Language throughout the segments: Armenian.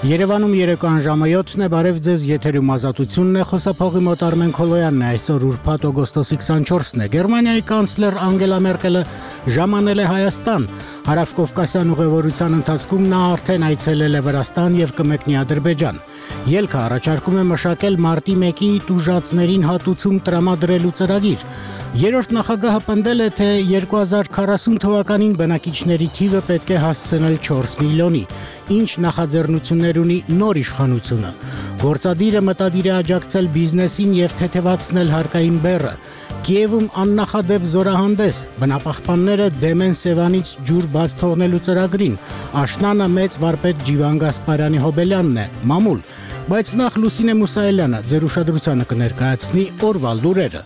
Երևանում երեկոյան ժամը 7-ն է, բարև ձեզ, եթերում ազատությունն է, խոսափողի մոտ Արմեն Քոլոյանն է, այսօր ուրբաթ օգոստոսի 24-ն է, Գերմանիայի կանցլեր Անգելա Մերկելը ժամանել է Հայաստան, Հարավկովկասյան ուղևորության ընթացքում նա արդեն այցելել է Վրաստան և կմեկնի Ադրբեջան, ելքը առաջարկում է մշակել մարտի 1-ի տուժածներին հատուցում տրամադրելու ծրագիր, Երրորդ նախագահը պնդել է, թե 2040 թվականին բնակիչների թիվը պետք է հասցնել 4 միլիոնի, ինչ նախաձեռնություններ ունի նոր իշխանությունը։ Գործադիրը մտադիր է աջակցել բիզնեսին և թեթևացնել հարկային բեռը։ Կիևում աննախադեպ զորահանդես, բնապահպանները դեմ են Սևանից ջուր բաց թողնելու ծրագրին, աշնանը մեծ վարպետ Ջիվան Գասպարյանի Հոբելյանն է, մամուլ, բայց նախ Լուսինե Մուսայելյանը ձեր ուշադրությանը կներկայացնի օրվա լուրերը։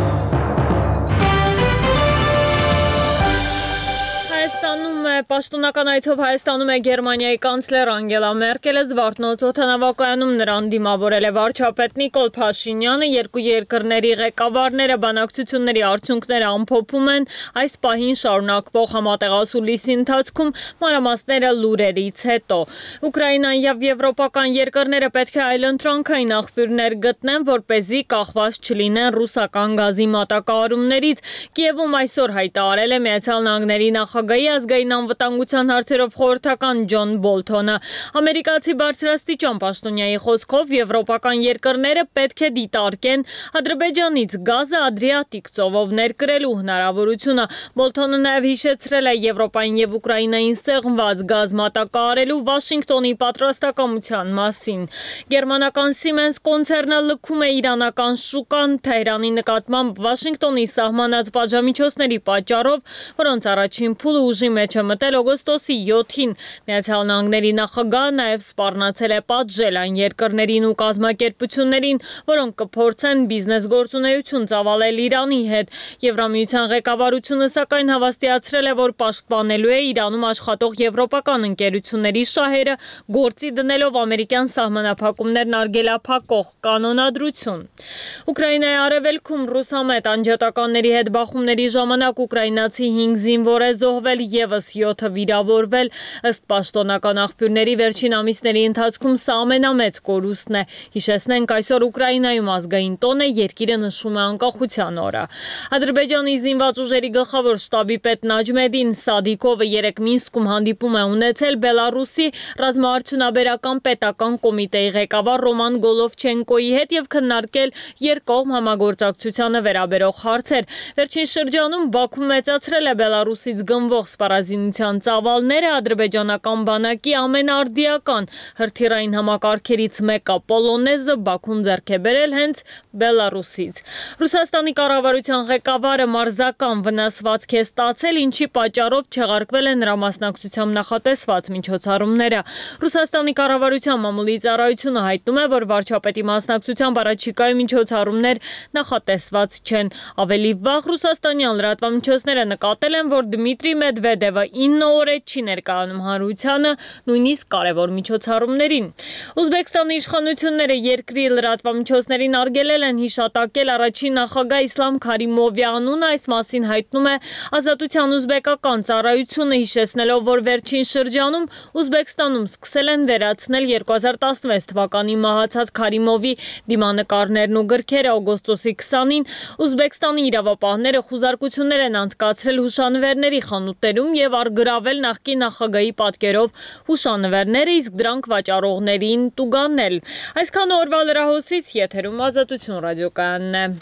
Պաշտոնական այցով Հայաստանում է Գերմանիայի կանցլեր Անգելա Մերկելը, Զվարթնոց օդանավակայանում նրան դիմավորել է վարչապետ Նիկոլ Փաշինյանը, երկու երկրների ղեկավարները բանակցությունների արդյունքները ամփոփում են այս պահին շարունակվող համատեղասուլիսի ընթացքում, մանրամասները լուրերից հետո։ Ուկրաինան և եվրոպական երկրները պետք է այլընտրանքային աղբյուրներ գտնեն, որպեսզի կախված չլինեն ռուսական գազի մատակարարումներից։ Կիևում այսօր հայտարարել է Միացյալ Նահանգների նախագահի ազգային անվտանգության հարցերով խորհրդական Ջոն Բոլթոնը։ Ամերիկացի բարձրաստիճան պաշտոնյայի խոսքով եվրոպական երկրները պետք է դիտարկեն Ադրբեջանից գազը Ադրիատիկ ծովով ներկրելու հնարավորությունը։ Բոլթոնը նաև հիշեցրել է Եվրոպային և Ուկրաինային սեղմված գազ մատակարարելու Վաշինգտոնի պատրաստակամության մասին։ Գերմանական Siemens կոնցեռնը լքում է իրանական շուկան Թեհրանի նկատմամբ Վաշինգտոնի սահմանած պատժամիջոցների պատճառով, որոնց առաջին փուլը ուժի մեջ է մտել օգոստոսի 7-ին։ Միացյալ Նահանգների նախագահը նաև սպառնացել է պատժել այն երկրներին ու կազմակերպություններին, որոնք կփորձեն բիզնես գործունեություն ծավալել Իրանի հետ։ Եվրամիության ղեկավարությունը սակայն հավաստիացրել է, որ պաշտպանելու է Իրանում աշխատող եվրոպական ընկերությունների շահերը, գործի դնելով ամերիկյան սահմանափակումներն արգելափակող կանոնադրություն։ Ուկրաինայի արևելքում ռուսամետ անջատականների հետ բախումների ժամանակ ուկրաինացի 5 զինվոր է զոհվել, ևս 7-ը վիրավորվել, ըստ պաշտոնական աղբյուրների վերջին ամիսների ընթացքում սա ամենամեծ կորուստն է։ Հիշեցնենք, այսօր Ուկրաինայում ազգային տոն է, երկիրը նշում է անկախության օրը։ Ադրբեջանի զինված ուժերի գլխավոր շտաբի պետ Նաջմեդին Սադիկովը երեկ Մինսկում հանդիպում է ունեցել Բելարուսի ռազմաարդյունաբերական պետական կոմիտեի ղեկավար Ռոման Գոլովչենկոյի հետ և քննարկել երկկողմ համագործակցությանը վերաբերող հարցեր։ Վերջին շրջանում Բաքուն մեծացրել է Բելարուսից գնվող սպառազինության ծավալները, ադրբեջանական բանակի ամենաարդիական հրթիռային համակարգերից մեկը Պոլոնեզը Բաքուն ձեռք է բերել հենց Բելարուսից։ Ռուսաստանի կառավարության ղեկավարը մարզական վնասվածք է ստացել, ինչի պատճառով չեղարկվել է նրա մասնակցությամբ նախատեսված միջոցառումները։ Ռուսաստանի կառավարության մամուլի ծառայությունը հայտնում է, որ վարչապետի մասնակցությամբ առաջիկայում միջոցառումներ նախատեսված չեն։ Ավելի վաղ ռուսաստանյան լրատվամիջոցները նկատել են, որ Դմիտրի Մեդվեդևը 9 օր է չի ներկայանում հանրությանը, նույնիսկ կարևոր միջոցառումներին։ Ուզբեկստանի իշխանությունները երկրի լրատվամիջոցներին արգելել են հիշատակել առաջին նախագահ Իսլամ Քարիմովի անունը, այս մասին հայտնում է Ազատության ուզբեկական ծառայությունը, հիշեցնելով, որ վերջին շրջանում Ուզբեկստանում սկսել են վերացնել 2016 թվականի մահացած Քարիմովի դիմանկարներն ու գրքերը։ Օգոստոսի 20-ին Ուզբեկստանի իրավապահները խուզարկություններ են անցկացրել հուշանվերների խանութներում և արգրավել նախկին նախագահի պատկերով հուշանվերները, իսկ դրանք վաճառողներին տուգանել։ Այսքան օրվա լրահոսից, եթերում Ազատություն ռադիոկայանն է։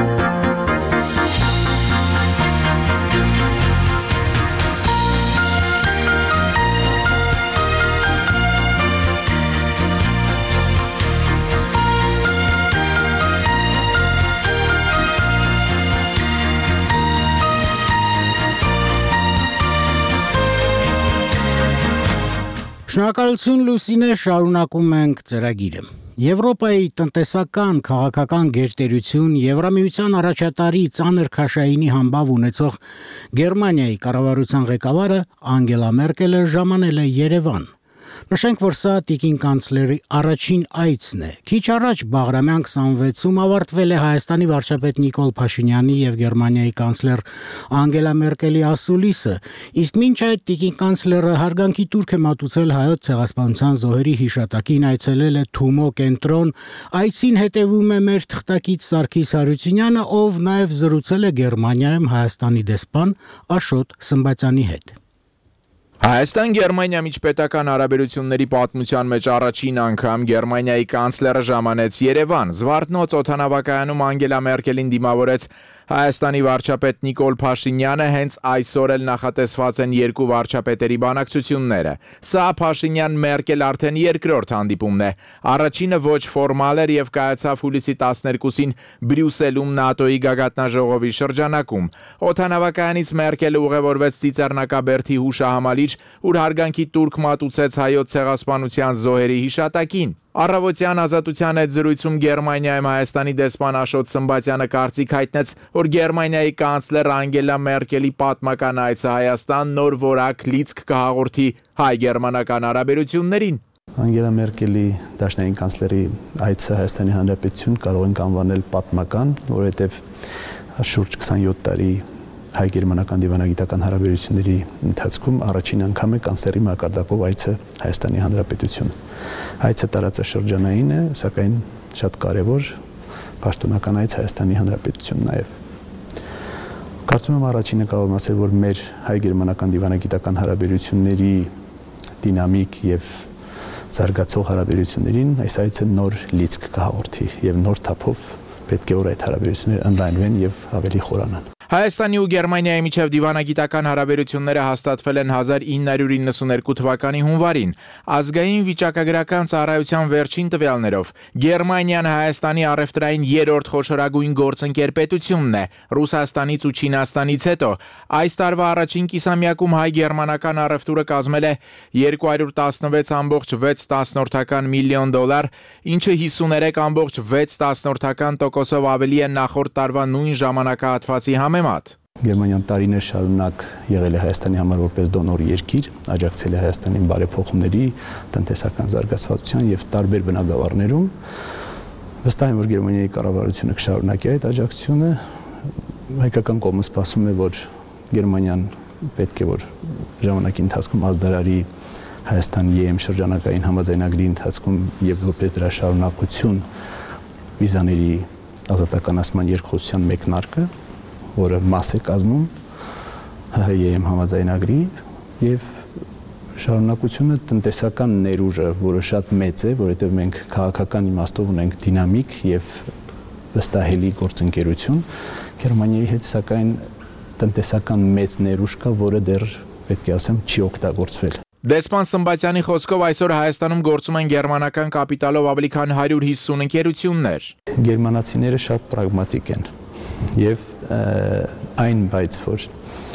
Շնորհակալություն Լուսինե, շարունակում ենք ծրագիրը։ Եվրոպայի տնտեսական, քաղաքական գերտերություն Եվրամիության առաջատարի ծանր քաշայինի համբավ ունեցող Գերմանիայի կառավարության ղեկավարը Անգելա Մերկելը ժամանել է Երևան։ Նշենք, որ սա տիկին կանցլերի առաջին այցն է։ Քիչ առաջ Բաղրամյան 26-ում ավարտվել է Հայաստանի վարչապետ Նիկոլ Փաշինյանի եւ Գերմանիայի կանցլեր Անգելա Մերկելի ասուլիսը, իսկ մինչ այդ տիկին կանցլերը հարգանքի տուրք է մատուցել Հայոց ցեղասպանության զոհերի հիշատակին, այցելել է Թումո կենտրոն, այցին հետևում է մեր թղթակից Սարգիս Հարությունյանը, ով նաեւ զրուցել է Գերմանիայում Հայաստանի դեսպան Աշոտ Սմբատյանի հետ։ Հայաստան-Գերմանիա միջպետական հարաբերությունների պատմության մեջ առաջին անգամ Գերմանիայի կանցլերը ժամանեց Երևան։ Զվարթնոց օդանավակայանում Անգելա Մերկելին դիմավորեց Հայաստանի վարչապետ Նիկոլ Փաշինյանը, հենց այսօր էլ նախատեսված են երկու վարչապետերի բանակցությունները։ Սա Փաշինյան-Մերկել արդեն երկրորդ հանդիպումն է։ Առաջինը ոչ ֆորմալ էր եւ կայացավ հուլիսի 12-ին Բրյուսելում ՆԱՏՕ-ի գագաթնաժողովի շրջանակում։ Օդանավակայանից Մերկելը ուղևորվեց Ծիծեռնակաբերդի հուշահամալիր, ուր հարգանքի տուրք մատուցեց Հայոց ցեղասպանության զոհերի հիշատակին։ Առավոտյան Ազատության հետ զրույցում Գերմանիայում Հայաստանի դեսպան Աշոտ Սմբատյանը կարծիք հայտնեց, որ Գերմանիայի կանցլեր Անգելա Մերկելի պատմական այցը Հայաստան նոր որակ լիցք կհաղորդի հայ-գերմանական հարաբերություններին։ Անգելա Մերկելի դաշնային կանցլերի այցը Հայաստանի Հանրապետություն կարող ենք անվանել պատմական, որովհետև շուրջ 27 տարի հայ-գերմանական դիվանագիտական հարաբերությունների ընթացքում առաջին անգամ է կանցլերի մակարդակով այցը Հայաստանի Հանրապետություն։ Այցը տարածաշրջանային է, սակայն շատ կարևոր պաշտոնական այց Հայաստանի Հանրապետություն նաև։ Կարծում եմ առաջինը կարող եմ ասել, որ մեր հայ-գերմանական դիվանագիտական հարաբերությունների դինամիկ եւ զարգացող հարաբերություններին այս այցը նոր լիցք կհաղորդի եւ նոր թափով պետք է որ այդ հարաբերությունները ընդլայնվեն եւ ավելի խորանան։ Հայաստանի ու Գերմանիայի միջև դիվանագիտական հարաբերությունները հաստատվել են 1992 թվականի հունվարին։ Ազգային վիճակագրական ծառայության վերջին տվյալներով Գերմանիան Հայաստանի առևտրային երրորդ խոշորագույն գործընկեր պետությունն է, Ռուսաստանից ու Չինաստանից հետո։ Այս տարվա առաջին կիսամյակում հայ-գերմանական առևտուրը կազմել է 216.6 միլիոն դոլար, ինչը 53.6% ավելի է նախորդ տարվա նույն ժամանակահատվածի համեմատ։ Գերմանիան տարիներ շարունակ եղել է Հայաստանի համար որպես դոնոր երկիր, աջակցել է Հայաստանին բարեփոխումների, տնտեսական զարգացվածության եւ տարբեր բնագավառներում։ Վստահ եմ, որ Գերմանիայի կառավարությունը կշարունակի այդ աջակցությունը։ Հայկական կողմը սպասում է, որ Գերմանիան պետք է որ ժամանակի ընթացքում ազդարարի Հայաստանի ԵՄ շրջանակային համաձայնագրի ընթացքում եւ որպես դրա շարունակություն վիզաների ազատականացման երկխոսության մեկնարկը, որը մաս է կազմում ՀՀ-ԵՄ համաձայնագրի եւ շարունակությունը տնտեսական ներուժը, որը շատ մեծ է, որովհետեւ մենք քաղաքական իմաստով ունենք դինամիկ եւ վստահելի գործընկերություն Գերմանիայի հետ, սակայն տնտեսական մեծ ներուժ կա, որը դեռ պետք է ասեմ չի օգտագործվել։ Դեսպան Սմբատյանի խոսքով այսօր Հայաստանում գործում են գերմանական կապիտալով ավելի քան 150 ընկերություններ։ Գերմանացիները շատ պրագմատիկ են եւ այն բայց որ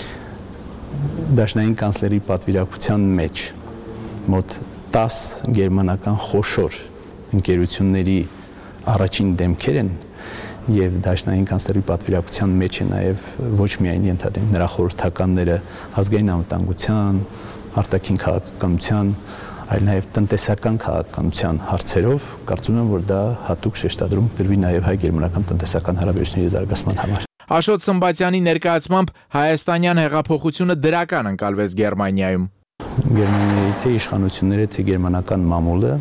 դաշնային կանցլերի պատվիրակության մեջ մոտ 10 գերմանական խոշոր ընկերությունների առաջին դեմքեր են եւ դաշնային կանցլերի պատվիրակության մեջ է նաեւ ոչ միայն ենթադրենք նրա խորհրդականները ազգային անվտանգության, արտաքին քաղաքականության, այլ նաև տնտեսական քաղաքականության հարցերով, կարծում եմ, որ դա հատուկ շեշտադրում կդրվի նաև հայ-գերմանական տնտեսական հարաբերությունների զարգացման համար։ Աշոտ Սմբատյանի ներկայացմամբ հայաստանյան հեղափոխությունը դրական ընկալվեց Գերմանիայում։ Գերմանիայի թե իշխանությունները, թե գերմանական մամուլը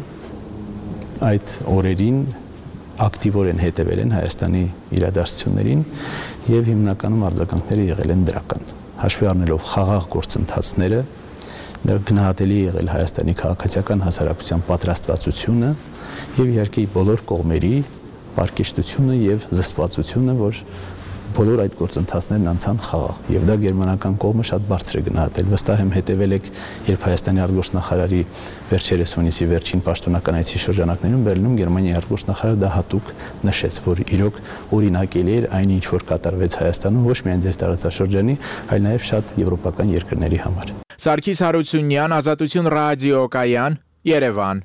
այդ օրերին ակտիվորեն հետևել են Հայաստանի իրադարձություններին եւ հիմնականում արձագանքները եղել են դրական։ Հաշվի առնելով խաղաղ գործընթացները, գնահատելի եղել Հայաստանի քաղաքացիական հասարակության պատրաստվածությունը եւ իհարկե բոլոր կողմերի պարկեշտությունը եւ զսպվածությունը, որ բոլոր այդ գործընթացներն անցան խաղաղ եւ դա գերմանական կողմը շատ բարձր է գնահատել։ Վստահ եմ հետեւել եք, երբ Հայաստանի արտգործնախարարի վերջերս հունիսի վերջին պաշտոնական այցի շրջանակներում Բերլինում Գերմանիայի արտգործնախարարը դա հատուկ նշեց, որ իրոք օրինակելի էր այն ինչ որ կատարվեց Հայաստանում ոչ միայն ձեր տարածաշրջանի, այլ նաեւ շատ եվրոպական երկրների համար։ Սարգիս Հարությունյան, Ազատություն ռադիոկայան, Երևան։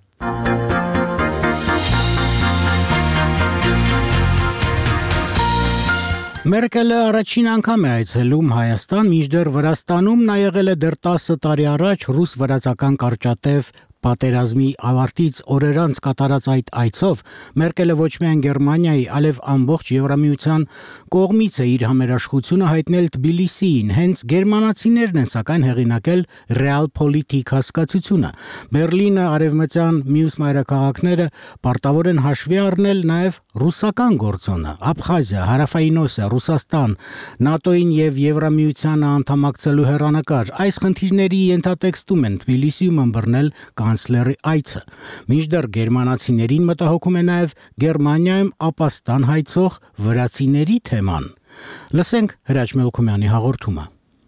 Մերկելը առաջին անգամ է այցելում Հայաստան, մինչդեռ Վրաստանում նա եղել է դեռ 10 տարի առաջ ռուս-վրացական կարճատև Պատերազմի ավարտից օրեր անց կատարած այդ այցով Մերկելը ոչ միայն Գերմանիայի, այլև ամբողջ Եվրամիության կողմից է իր համերաշխությունը հայտնել Թբիլիսիին, հենց գերմանացիներն են սակայն հեղինակել Realpolitik հասկացությունը։ Բերլինը, արևմտյան մյուս մայրաքաղաքները պարտավոր են հաշվի առնել նաև ռուսական գործոնը։ Աբխազիա, Հարավային Օսիա, Ռուսաստան, ՆԱՏՕ-ին եւ Եվրամիությանը անդամակցելու հեռանկար այս խնդիրների ենթատեքստում են Թբիլիսիում ըմբռնել կանցլերի այցը։ Մինչդեռ գերմանացիներին մտահոգում է նաև Գերմանիայում ապաստան հայցող վրացիների թեման։ Լսենք Հրաչ Մելքումյանի հաղորդումը։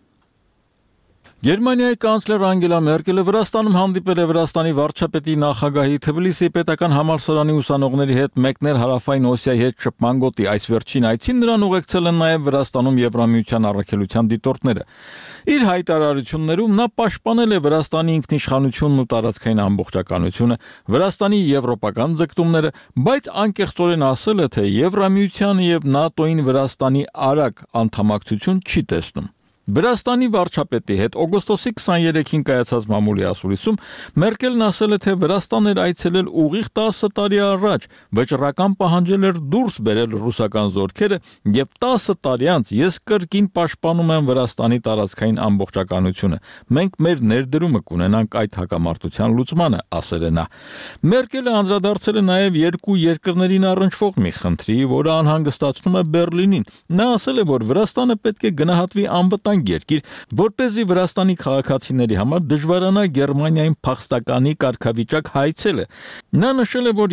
Գերմանիայի կանցլեր Անգելա Մերկելը Վրաստանում հանդիպել է Վրաստանի վարչապետի նախագահի Թբիլիսի պետական համալսարանի ուսանողների հետ մեկներ Հարավային Օսիայի հետ շփման գոտի։ Այս վերջին այցին նրան ուղեկցել են նաև Վրաստանում Եվրամիության առաքելության դիտորդները։ Իր հայտարարություններում նա պաշտպանել է Վրաստանի ինքնիշխանությունն ու տարածքային ամբողջականությունը, Վրաստանի եվրոպական ձգտումները, բայց անկեղծորեն ասել է, թե Եվրամիությանը եւ ՆԱՏՕ-ին Վրաստանի արագ անդամակցություն չի տեսնում։ Վրաստանի վարչապետի հետ օգոստոսի 23-ին կայացած մամուլի ասուլիսում Մերկելն ասել է, թե Վրաստան էր այցելել ուղիղ 10 տարի առաջ, վճռական պահանջել էր դուրս բերել ռուսական զորքերը եւ 10 տարի անց ես կրկին պաշտպանում եմ Վրաստանի տարածքային ամբողջականությունը։ Մենք մեր ներդրումը կունենանք այդ հակամարտության լուծմանը, ասել է նա։ Մերկելը անդրադարձել է նաեւ երկու երկրներին առնչվող մի խնդրի, որը անհանգստացնում է Բերլինին։ Նա ասել է, որ Վրաստանը պետք է գնահատվի անվտանգ երկիր, որպեսզի Վրաստանի քաղաքացիների համար դժվարանա Գերմանիային փախստականի կարգավիճակ հայցելը։ Նա նշել է, որ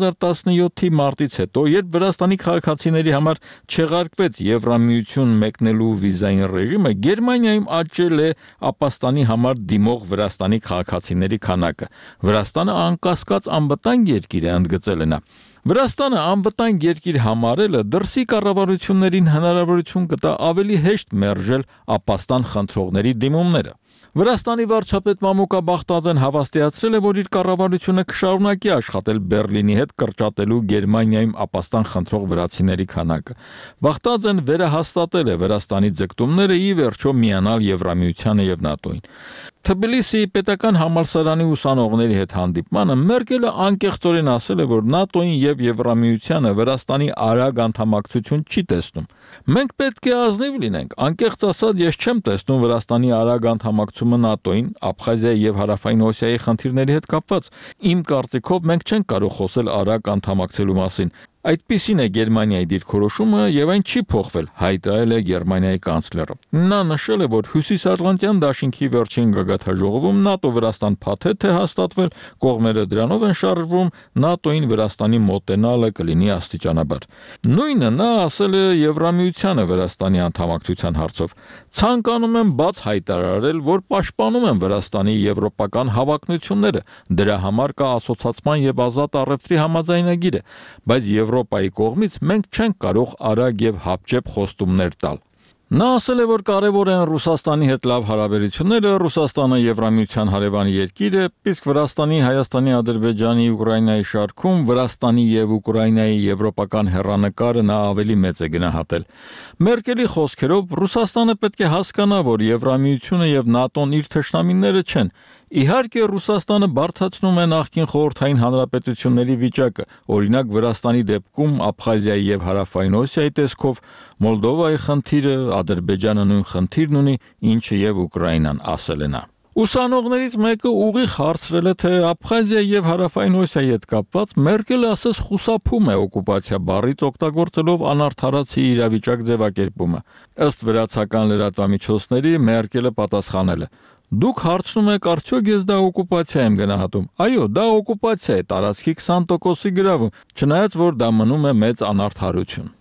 2017-ի մարտից հետո, երբ Վրաստանի քաղաքացիների համար չեղարկվեց Եվրամիություն մեկնելու վիզային ռեժիմը, Գերմանիայում աճել է ապաստանի համար դիմող Վրաստանի քաղաքացիների քանակը։ Վրաստանը անկասկած անվտանգ երկիր է, ընդգծել է նա։ Վրաստանը անվտանգ երկիր համարելը դրսի կառավարություններին հնարավորություն կտա ավելի հեշտ մերժել ապաստան խնդրողների դիմումները։ Վրաստանի վարչապետ Մամուկա Բախտաձեն հավաստիացրել է, որ իր կառավարությունը կշարունակի աշխատել Բերլինի հետ կրճատելու Գերմանիայում ապաստան խնդրող վրացիների քանակը։ Բախտաձեն վերահաստատել է Վրաստանի ձգտումները ի վերջո միանալ Եվրամիությանը եւ ՆԱՏՕ-ին։ Թբիլիսիի պետական համալսարանի ուսանողների հետ հանդիպմանը Մերկելը անկեղծորեն ասել է, որ ՆԱՏՕ-ին եւ Եվրամիությանը Վրաստանի արագ անդամակցություն չի տեսնում։ Մենք պետք է ազնիվ լինենք, անկեղծ ասած ես չեմ տեսնում Վրաստանի արագ անդամակցումը ՆԱՏՕ-ին, Աբխազիայի եւ Հարավային Օսիայի խնդիրների հետ կապված։ Իմ կարծիքով մենք չենք կարող խոսել արագ անդամակցելու մասին։ Այդպիսին է Գերմանիայի դիրքորոշումը եւ այն չի փոխվել, հայտարարել է Գերմանիայի կանցլերը։ Նա նշել է, որ Հյուսիսատլանտյան դաշինքի վերջին գագաթնաժողովում ՆԱՏՕ-Վրաստան փաթեթ է հաստատվել, կողմերը դրանով են շարժվում, ՆԱՏՕ-ին Վրաստանի մոտենալը կլինի աստիճանաբար։ Նույնը նա ասել է Եվրամիությանը Վրաստանի անդամակցության հարցով։ Ցանկանում եմ բաց հայտարարել, որ պաշտպանում եմ Վրաստանի եվրոպական հավակնությունները։ Դրա համար կա ասոցացման եւ ազատ առևտրի համաձայնագիրը, բայց Եվրոպայի կողմից մենք չենք կարող արագ եւ հապճեպ խոստումներ տալ։ Նա ասել է, որ կարևոր են Ռուսաստանի հետ լավ հարաբերությունները, Ռուսաստանը Եվրամիության հարևան երկիր է, իսկ Վրաստանի, Հայաստանի, Ադրբեջանի, Ուկրաինայի շարքում Վրաստանի եւ Ուկրաինայի եվրոպական հեռանկարը նա ավելի մեծ է գնահատել։ Մերկելի խոսքերով Ռուսաստանը պետք է հասկանա, որ Եվրամիությունը եւ ՆԱՏՕ-ն իր թշնամիները չեն։ Իհարկե Ռուսաստանը բարդացնում է նախկին խորհրդային հանրապետությունների վիճակը, օրինակ Վրաստանի դեպքում Աբխազիայի եւ Հարավային Օսիայի տեսքով, Մոլդովայի խնդիրը, Ադրբեջանը նույն խնդիրն ունի, ինչը եւ Ուկրաինան, ասել է նա։ Ուսանողներից մեկը ուղիղ հարցրել է, թե Աբխազիա եւ Հարավային Օսիայի հետ կապված Մերկելը ասես խուսափում է օկուպացիա բառից օգտագործելով անարդարացի իրավիճակ ձևակերպումը։ Ըստ վրացական լրատվամիջոցների Մերկելը պատասխանել է. Դուք հարցնում եք, արդյոք ես դա օկուպացիա եմ գնահատում։ Այո, դա օկուպացիա է, տարածքի 20%-ի գրավում, չնայած որ դա մնում է մեծ անարդարություն։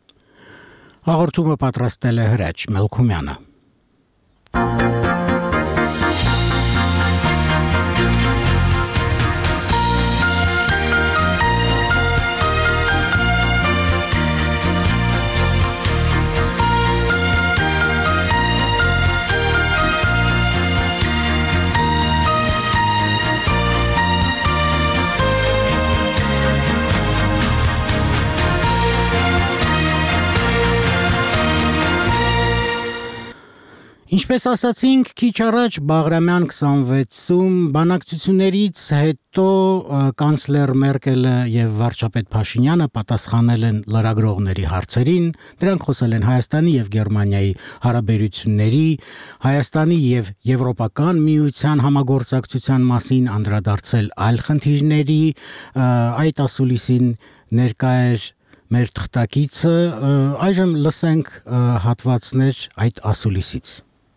Հաղորդումը պատրաստել է Հրաչ Մելքումյանը։ Ինչպես ասացինք, քիչ առաջ Բաղրամյան 26-ում բանակցություններից հետո կանցլեր Մերկելը եւ վարչապետ Փաշինյանը պատասխանել են լրագրողների հարցերին, դրանք խոսել են Հայաստանի եւ Գերմանիայի հարաբերությունների, Հայաստանի եւ Եվրոպական միության համագործակցության մասին, անդրադարձել այլ խնդիրների, այդ ասուլիսին ներկա էր մեր թղթակիցը, այժմ լսենք հատվածներ այդ ասուլիսից։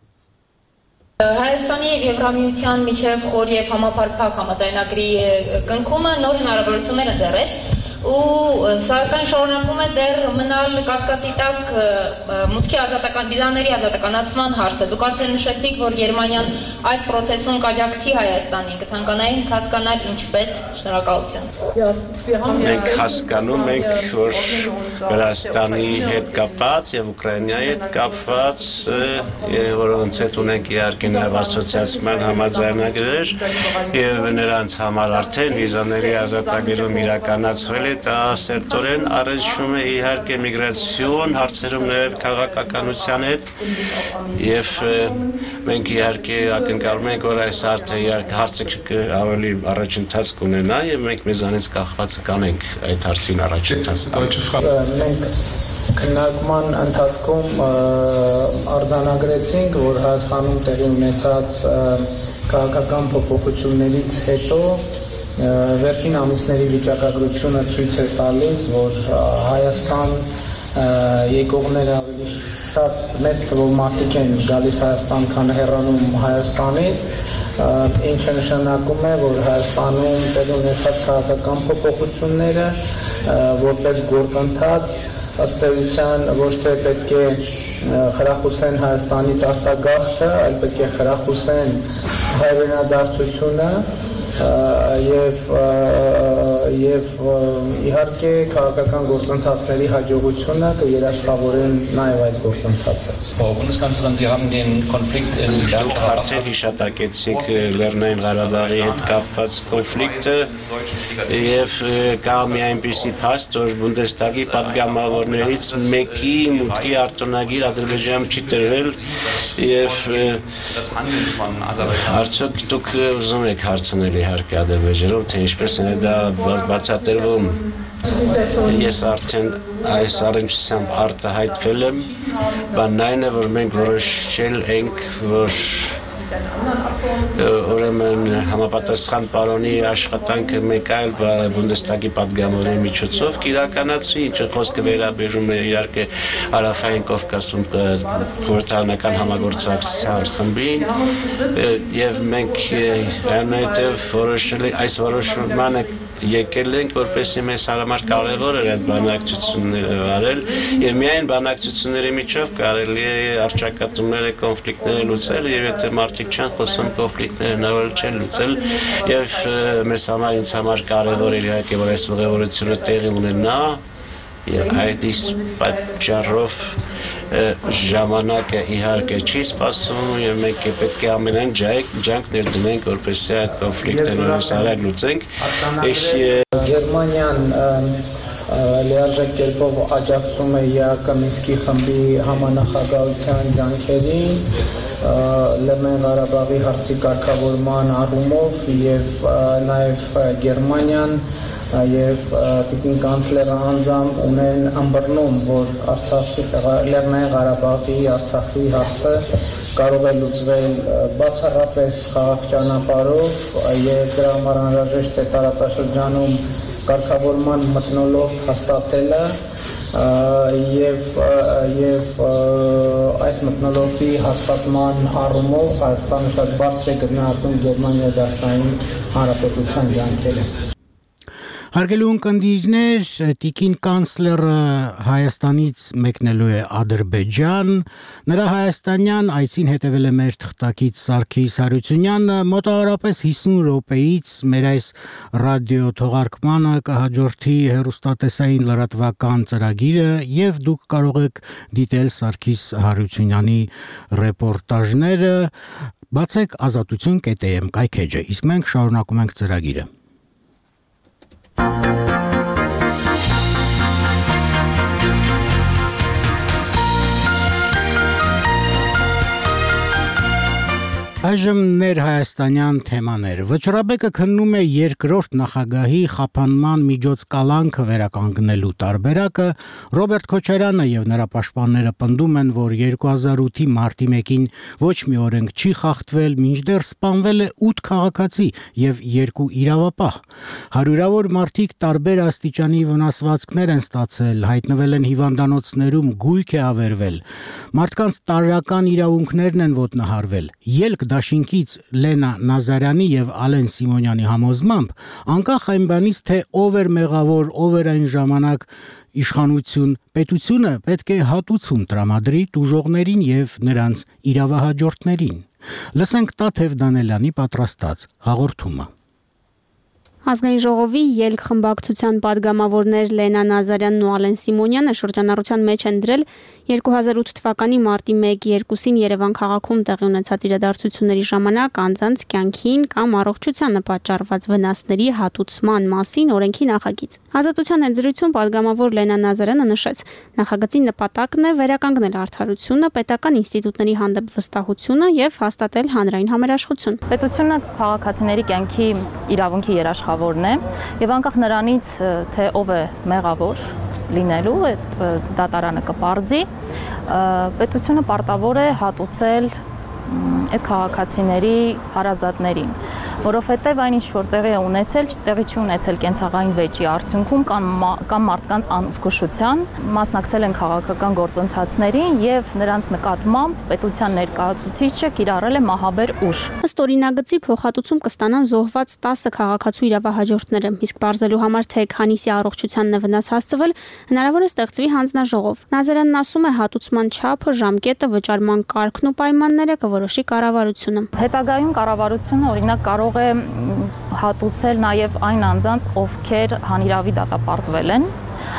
Հայաստանի եւ Եվրամիության միջև խոր եւ համապարփակ համաձայնագրի կնքումը նոր հնարավորություններ ընձեռեց ու սակայն շարունակվում է դեռ մնալ կասկածի տակ մուտքի ազատական վիզաների ազատականացման հարցը։ Դուք արդեն նշեցիք, որ Գերմանիան այս process-ում կաջակցի Հայաստանին, կցանկանայինք հասկանալ ինչպես։ Շնորհակալություն։ Մենք հասկանում ենք, որ Վրաստանի հետ կապված եւ Ուկրաինայի հետ կապված որոնց հետ ունենք իհարկե նաեւ ասոցիացիան համաձայնագրեր եւ նրանց համար արդեն վիզաների ազատագրում իրականացվել է, դա սերտորեն առնչվում է իհարկե միգրացիոն հարցերում նաեւ քաղաքականության հետ եւ մենք իհարկե ակնկալում ենք, որ այս հարցը ավելի առաջընթաց կունենա եւ մենք մեզանից կախված կանենք այդ հարցին առաջընթաց։ Մենք քննարկման ընթացքում արձանագրեցինք, որ Հայաստանում տեղի ունեցած քաղաքական փոփոխություններից հետո վերջին ամիսների վիճակագրությունը ցույց է տալիս, որ Հայաստան եկողները ավելի շատ մեծ թվով մարդիկ են գալիս Հայաստան, քան հեռանում Հայաստանից, ինչը նշանակում է, որ Հայաստանում տեղի ունեցած քաղաքական փոփոխությունները որպես գործընթաց ըստ էության ոչ թե պետք է խրախուսեն Հայաստանից արտագաղթը, այլ պետք է խրախուսեն հայրենադարձությունը եւ իհարկե քաղաքական գործընթացների հաջողությունը կերաշխավորեն նաեւ այս գործընթացը։ Bundeskanzlerin, Sie haben den Konflikt in Արդեն հիշատակեցիք Լեռնային Ղարաբաղի հետ կապված կոնֆլիկտը եւ կա մի այնպիսի փաստ, որ Բունդեսթագի պատգամավորներից մեկի մուտքի արտոնագիր Ադրբեջանում չի տրվել եւ արդյոք դուք ուզում եք հարցնել իհարկե Ադրբեջանում, թե ինչպես է դա բացատրվում։ Ես արդեն այս առնչությամբ արտահայտվել եմ, բանն այն է, որ մենք որոշել ենք, որ ուրեմն համապատասխան պարոնի աշխատանքը մեկ այլ Բունդեսթագի պատգամավորի միջոցով կիրականացվի, ինչը խոսքը վերաբերում է իհարկե Հարավային Կովկասում խորհրդարանական համագործակցության խմբին եւ մենք այնուհետեւ որոշել այս որոշումը եկել ենք, որպեսզի մեզ համար կարևոր էր այդ բանակցությունները վարել եւ միայն բանակցությունների միջով կարելի է առճակատումները, կոնֆլիկտները լուծել եւ եթե մարդիկ չեն խոսում կոնֆլիկտները նորել չեն լուծել եւ մեզ համար ինձ համար կարևոր էր իհարկե որ այս ուղևորությունը տեղի ունենա եւ այդ պատճառով ժամանակը իհարկե չի սպասում եւ մենք պետք է ամենայն ջանք ներդնենք որպեսզի այդ կոնֆլիկտը նորից արագ լուծենք։ Գերմանիան լիարժեք կերպով աջակցում է ԵԱԿ Մինսկի խմբի համանախագահության ջանքերին Լեռնային Ղարաբաղի հարցի կարգավորման առումով եւ նաեւ Գերմանիան եւ տիկին կանցլերը անձամբ ունեն ըմբռնում, որ Արցախի Լեռնային Ղարաբաղի Արցախի հարցը կարող է լուծվել բացառապես խաղաղ ճանապարհով եւ դրա համար անհրաժեշտ է տարածաշրջանում կարգավորման մթնոլորտ հաստատելը եւ այս մթնոլորտի հաստատման առումով Հայաստանը շատ բարձր է գնահատում Գերմանիայի Դաշնային Հանրապետության ջանքերը։ Հարգելի ունկնդիրներ, տիկին կանցլերը Հայաստանից մեկնելու է Ադրբեջան, նրա հայաստանյան այցին հետևել է մեր թղթակից Սարգիս Հարությունյանը, մոտավորապես 50 րոպեից մեր այս ռադիո թողարկմանը կհաջորդի հեռուստատեսային լրատվական ծրագիրը եւ դուք կարող եք դիտել Սարգիս Հարությունյանի ռեպորտաժները, բացեք azatutun.am կայքեջը, իսկ մենք շարունակում ենք ծրագիրը։ Այժմ ներհայաստանյան թեմաներ։ Վճռաբեկը քննում է երկրորդ նախագահի խափանման միջոց կալանքը վերականգնելու տարբերակը։ Ռոբերտ Քոչարյանը եւ նրա պաշտպանները պնդում են, որ 2008-ի մարտի 1-ին ոչ մի օրենք չի խախտվել, մինչդեռ սպանվել է 8 քաղաքացի եւ 2 իրավապահ։ Հարյուրավոր մարդիկ տարբեր աստիճանի վնասվածքներ են ստացել, հայտնվել են հիվանդանոցներում, գույք է ավերվել։ Մարդկանց տարրական իրավունքներն են ոտնահարվել։ Ելք դաշինքից Լենա Նազարյանի եւ Ալեն Սիմոնյանի համոզմամբ, անկախ այն բանից, թե ով էր մեղավոր, ով էր այն ժամանակ իշխանություն, պետությունը պետք է հատուցում տրամադրի տուժողներին եւ նրանց իրավահաջորդներին։ Լսենք Տաթև Դանելյանի պատրաստած հաղորդումը։ Ազգային ժողովի ելք խմբակցության падգամավորներ Լենա Նազարյանն ու Ալեն Սիմոնյանը շրջանառության մեջ են դրել 2008 թվականի մարտի 1-2-ին Երևան քաղաքում տեղի ունեցած իրադարձությունների ժամանակ անձանց կյանքին կամ առողջությանը պատճառված վնասների հատուցման մասին օրենքի նախագիծ։ Ազատության ընձեռություն падգամավոր Լենա Նազարյանը նշեց, նախագծի նպատակն է վերականգնել արդարությունը, պետական ինստիտուտների հանդեպ վստահությունը եւ հաստատել հանրային համերաշխություն։ Պետությունը քաղաքացիների կյանքի իրավունքի երաշխավորն է եւ անկախ նրանից, թե ով է մեղավոր լինելու, այդ դատարանը կպարզի, պետությունը պարտավոր է հատուցել այդ քաղաքացիների հարազատներին, որովհետև այն ինչ որ տեղի է ունեցել, տեղի չի ունեցել կենցաղային վեճի արդյունքում կամ մարդկանց անզգուշության, մասնակցել են քաղաքական գործընթացներին եւ նրանց նկատմամբ պետության ներկայացուցիչը կիրառել է մահաբեր ուժ։ Ըստ օրինագծի փոխհատուցում կստանան զոհված 10 քաղաքացու իրավահաջորդները, իսկ բարձելու համար թե քանիսի առողջությանն է վնաս հասցվել, հնարավոր է ստեղծվի հանձնաժողով։ Նազարյանն ասում է, հատուցման չափը, ժամկետը, վճարման կարգն ու պայմանները կորոշի կառավարությունը։ Հետագայում կառավարությունը օրինակ կարող է հատուցել նաև այն անձանց, ովքեր հանիրավի դատապարտվել են,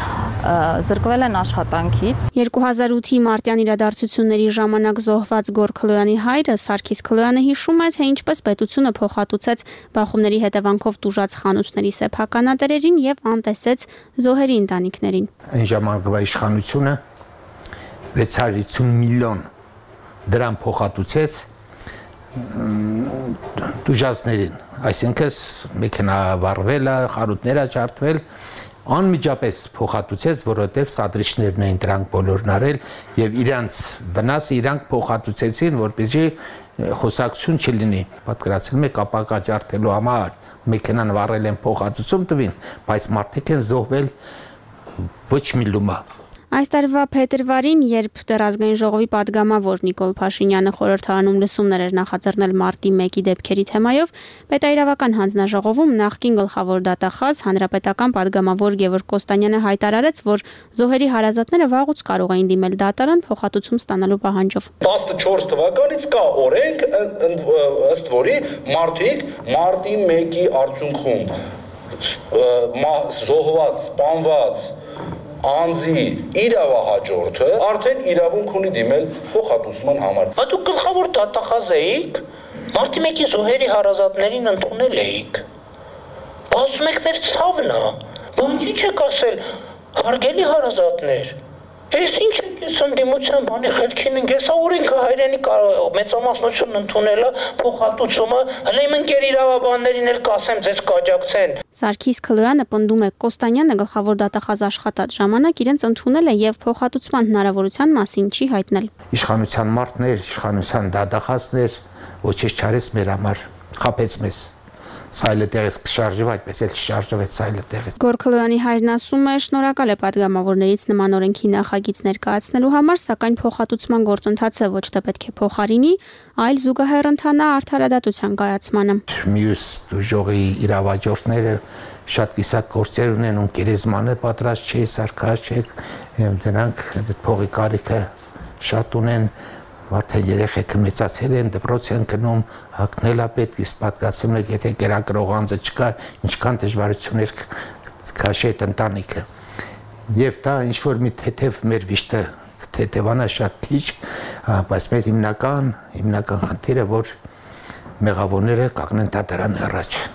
զրկվել են աշխատանքից։ 2008-ի մարտյան իրադարձությունների ժամանակ զոհված Գոր Քլոյանի հայրը Սարգիս Քլոյանը հիշում է, թե ինչպես պետությունը փոխհատուցեց բախումների հետևանքով տուժած խանութների սեփականատերերին եւ անտեսեց զոհերի ընտանիքներին։ Այն ժամանակվա իշխանությունը 650 միլիոն դրամ փոխհատուցեց տուժածներին, այսինքն մեքենա վառվել է, խանութներ աջարդվել, անմիջապես փոխհատուցեց, որովհետև սադրիչներն էին դրանք բոլորն արել եւ իրանց վնասը իրանք փոխհատուցեցին, որպեսզի խոսակցություն չլինի։ Պատկերացնում եք ապակա աջարդելու համար մեքենան վառել են, փոխհատուցում տվին, բայց մարդիկ են զոհվել ոչ մի լումա։ Այս տարվա փետրվարին, երբ դեռ ազգային ժողովի падգամավոր Նիկոլ Փաշինյանը խորհրդարանում լսումներ էր նախաձեռնել մարտի 1-ի դեպքերի թեմայով, պետաիրավական հանձնաժողովում նախկին գլխավոր դատախազ հանրապետական падգամավոր Գևորգ Կոստանյանը հայտարարեց, որ զոհերի հարազատները վաղուց կարող էին դիմել դատարան փոխհատուցում ստանալու պահանջով։ 14 թվականից կա օրենք, ըստ որի մարդիկ մարտի 1-ի արդյունքում զոհված, սպանված անձի իրավահաջորդը արդեն իրավունք ունի դիմել փոխհատուցման համար։ Դուք գլխավոր դատախազ էիք, մարտի 1-ի զոհերի հարազատներին ընդունել էիք։ Ասում եք մեր ցավն է, բանջի չեք ասել, հարգելի հարազատներ։ Ես ինչ եք ես ընդդիմության բանի խելքին ենք, ես օրենքը հայրենի մեծամասնություն ընդունելը փոխհատուցումը, հələ իմ ընկեր իրավաբաններին էլ կասեմ, ձեզ կաջակցեն։ Սարգիս Քլոյանը պնդում է, Կոստանյանը գլխավոր դատախազ աշխատած ժամանակ իրենց ընդունել է եւ փոխհատուցման հնարավորության մասին չի հայտնել։ Իշխանության մարդներ, իշխանության դատախազներ ոչինչ չարեց մեր համար, խաբեց մեզ։ Սայլը տեղից կշարժվի, այդպես էլ չշարժվեց սայլը տեղից։ Գոր Քլոյանի հայրն ասում է, շնորհակալ է падգամավորներից նման օրենքի նախագիծ ներկայացնելու համար, սակայն փոխհատուցման գործընթացը ոչ թե պետք է փոխարինի, այլ զուգահեռ ընթանա արդարադատության կայացմանը։ Մյուս դժողի իրավաճորները շատ կիսատ գործեր ունեն, ում գերեզմանը պատրաստ չի, սարքած չի, դրանք փողի կարիքը շատ ունեն։ Մարդը երեխեքը մեծացել են, դպրոց են գնում, հագնել է պետք, իսկ պատկացում եք, եթե կերակրող անձը չկա, ինչքան դժվարություններ քաշի այդ ընտանիքը։ Եվ դա ինչ-որ մի թեթև մեր վիշտը թեթևանա շատ քիչ, բայց մեր հիմնական խնդիրը, որ մեղավորները կանգնեն դատարանի առաջ։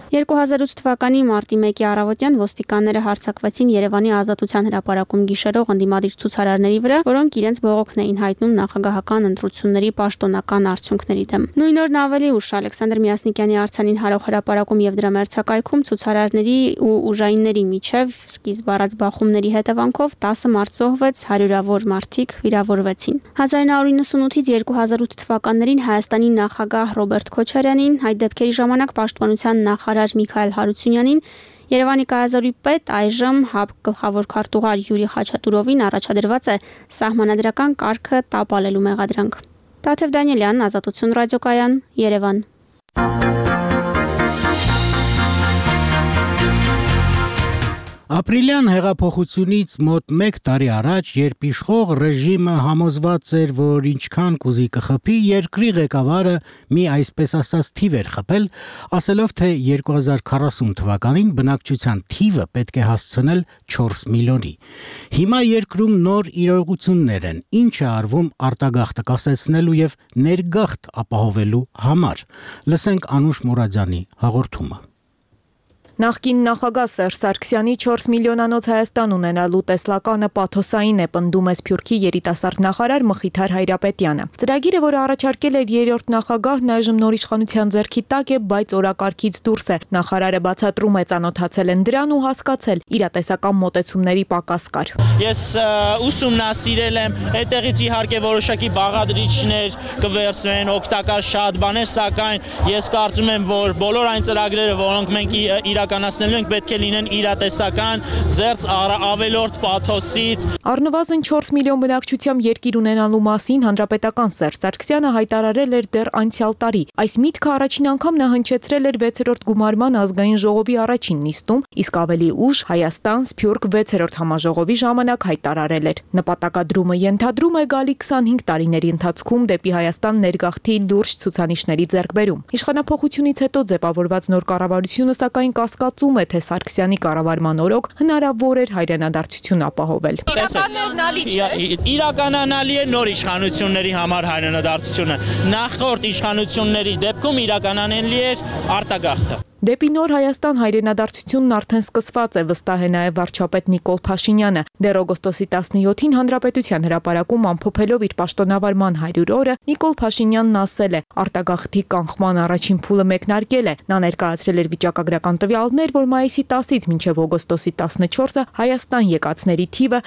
2008 թվականի մարտի 1-ի առավոտյան ոստիկանները հարձակվեցին Երևանի Ազատության հրապարակում գիշերող ընդդիմադիր ցուցարարների վրա, որոնք իրենց բողոքն էին հայտնում նախագահական ընտրությունների պաշտոնական արդյունքների դեմ։ Նույն օրն ավելի ուշ Ալեքսանդր Միասնիկյանի արձանին հարող հրապարակում եւ դրա մերձակայքում ցուցարարների ու ուժայինների միջև սկիզբ առած բախումների հետևանքով 10 մարդ զոհվեց, հարյուրավոր մարդիկ վիրավորվեցին։ 1998-ից 2008 թվականներին Հայաստանի նախագահ Ռոբերտ Քոչարյանին, այդ դեպքերի ժամանակ պաշտպանության նախարար Միքայել Հարությունյանին, Երևանի կայազորի պետ այժմ ՀԱԲ գլխավոր քարտուղար Յուրի Խաչատուրովին առաջադրված է սահմանադրական կարգը տապալելու մեղադրանք։ Տաթև Դանիելյան, Ազատություն ռադիոկայան, Երևան։ Ապրիլյան հեղափոխությունից մոտ 1 տարի առաջ, երբ իշխող ռեժիմը համոզված էր, որ ինչքան կուզի կխփի, երկրի ղեկավարը մի այսպես ասած թիվ էր խփել, ասելով, թե 2040 թվականին բնակչության թիվը պետք է հասցնել 4 միլիոնի։ Հիմա երկրում նոր իրողություններ են, ինչ է արվում արտագաղթը կասեցնելու եւ ներգաղթ ապահովելու համար։ Լսենք Անուշ Մուրադյանի հաղորդումը։ Նախկին նախագահ Սերժ Սարգսյանի 4 միլիոնանոց Հայաստան ունենալու տեսլականը պաթոսային է, պնդում է Սփյուռքի երիտասարդ նախարար Մխիթար Հայրապետյանը։ Ծրագիրը, որը առաջարկել էր երրորդ նախագահն, այժմ նոր իշխանության ձեռքի տակ է, բայց օրակարգից դուրս է։ Նախարարը բացատրում է, ծանոթացել են դրան ու հասկացել, իրատեսական մոտեցումների պակաս կար։ Ես ուսումնասիրել եմ, այդտեղից իհարկե որոշակի բաղադրիչներ կվերցվեն, օգտակար շատ բաներ, սակայն ես կարծում եմ, որ բոլոր այն ծրագրերը, որոնք մենք իրականացնելու ենք, պետք է լինեն իրատեսական, զերծ ավելորդ պաթոսից։ Առնվազն 4 միլիոն բնակչությամբ երկիր ունենալու մասին հանրապետական Սերժ Սարգսյանը հայտարարել էր դեռ անցյալ տարի։ Այս միտքը առաջին անգամ նա հնչեցրել էր 6-րդ գումարման ազգային ժողովի առաջին նիստում, իսկ ավելի ուշ Հայաստան-Սփյուռք 6-րդ համաժողովի ժամանակ հայտարարել էր։ Նպատակադրումը ենթադրում է գալի 25 տարիների ընթացքում դեպի Հայաստան ներգաղթի լուրջ ցուցանիշների ձեռքբերում։ Իշխանափոխությունից հետո ձևավորված նոր կառավարությունը սակայն կասկածում է, թե Սարգսյանի կառավարման օրոք հնարավոր էր հայրենադարձություն ապահովել։ Իրականանալի է նոր իշխանությունների համար հայրենադարձությունը։ Նախորդ իշխանությունների դեպքում իրականանելի էր արտագաղթը։ Դեպի նոր Հայաստան հայրենադարձությունն արդեն սկսված է, վստահ է նաև վարչապետ Նիկոլ Փաշինյանը։ Դեռ օգոստոսի 17-ին Հանրապետության հրապարակում ամփոփելով իր պաշտոնավարման 100 օրը, Նիկոլ Փաշինյանն ասել է. արտագաղթի կանխման առաջին փուլը մեկնարկել է։ Նա ներկայացրել էր վիճակագրական տվյալներ, որ մայիսի 10-ից մինչև օգոստոսի 14-ը Հայաստան եկածների թիվը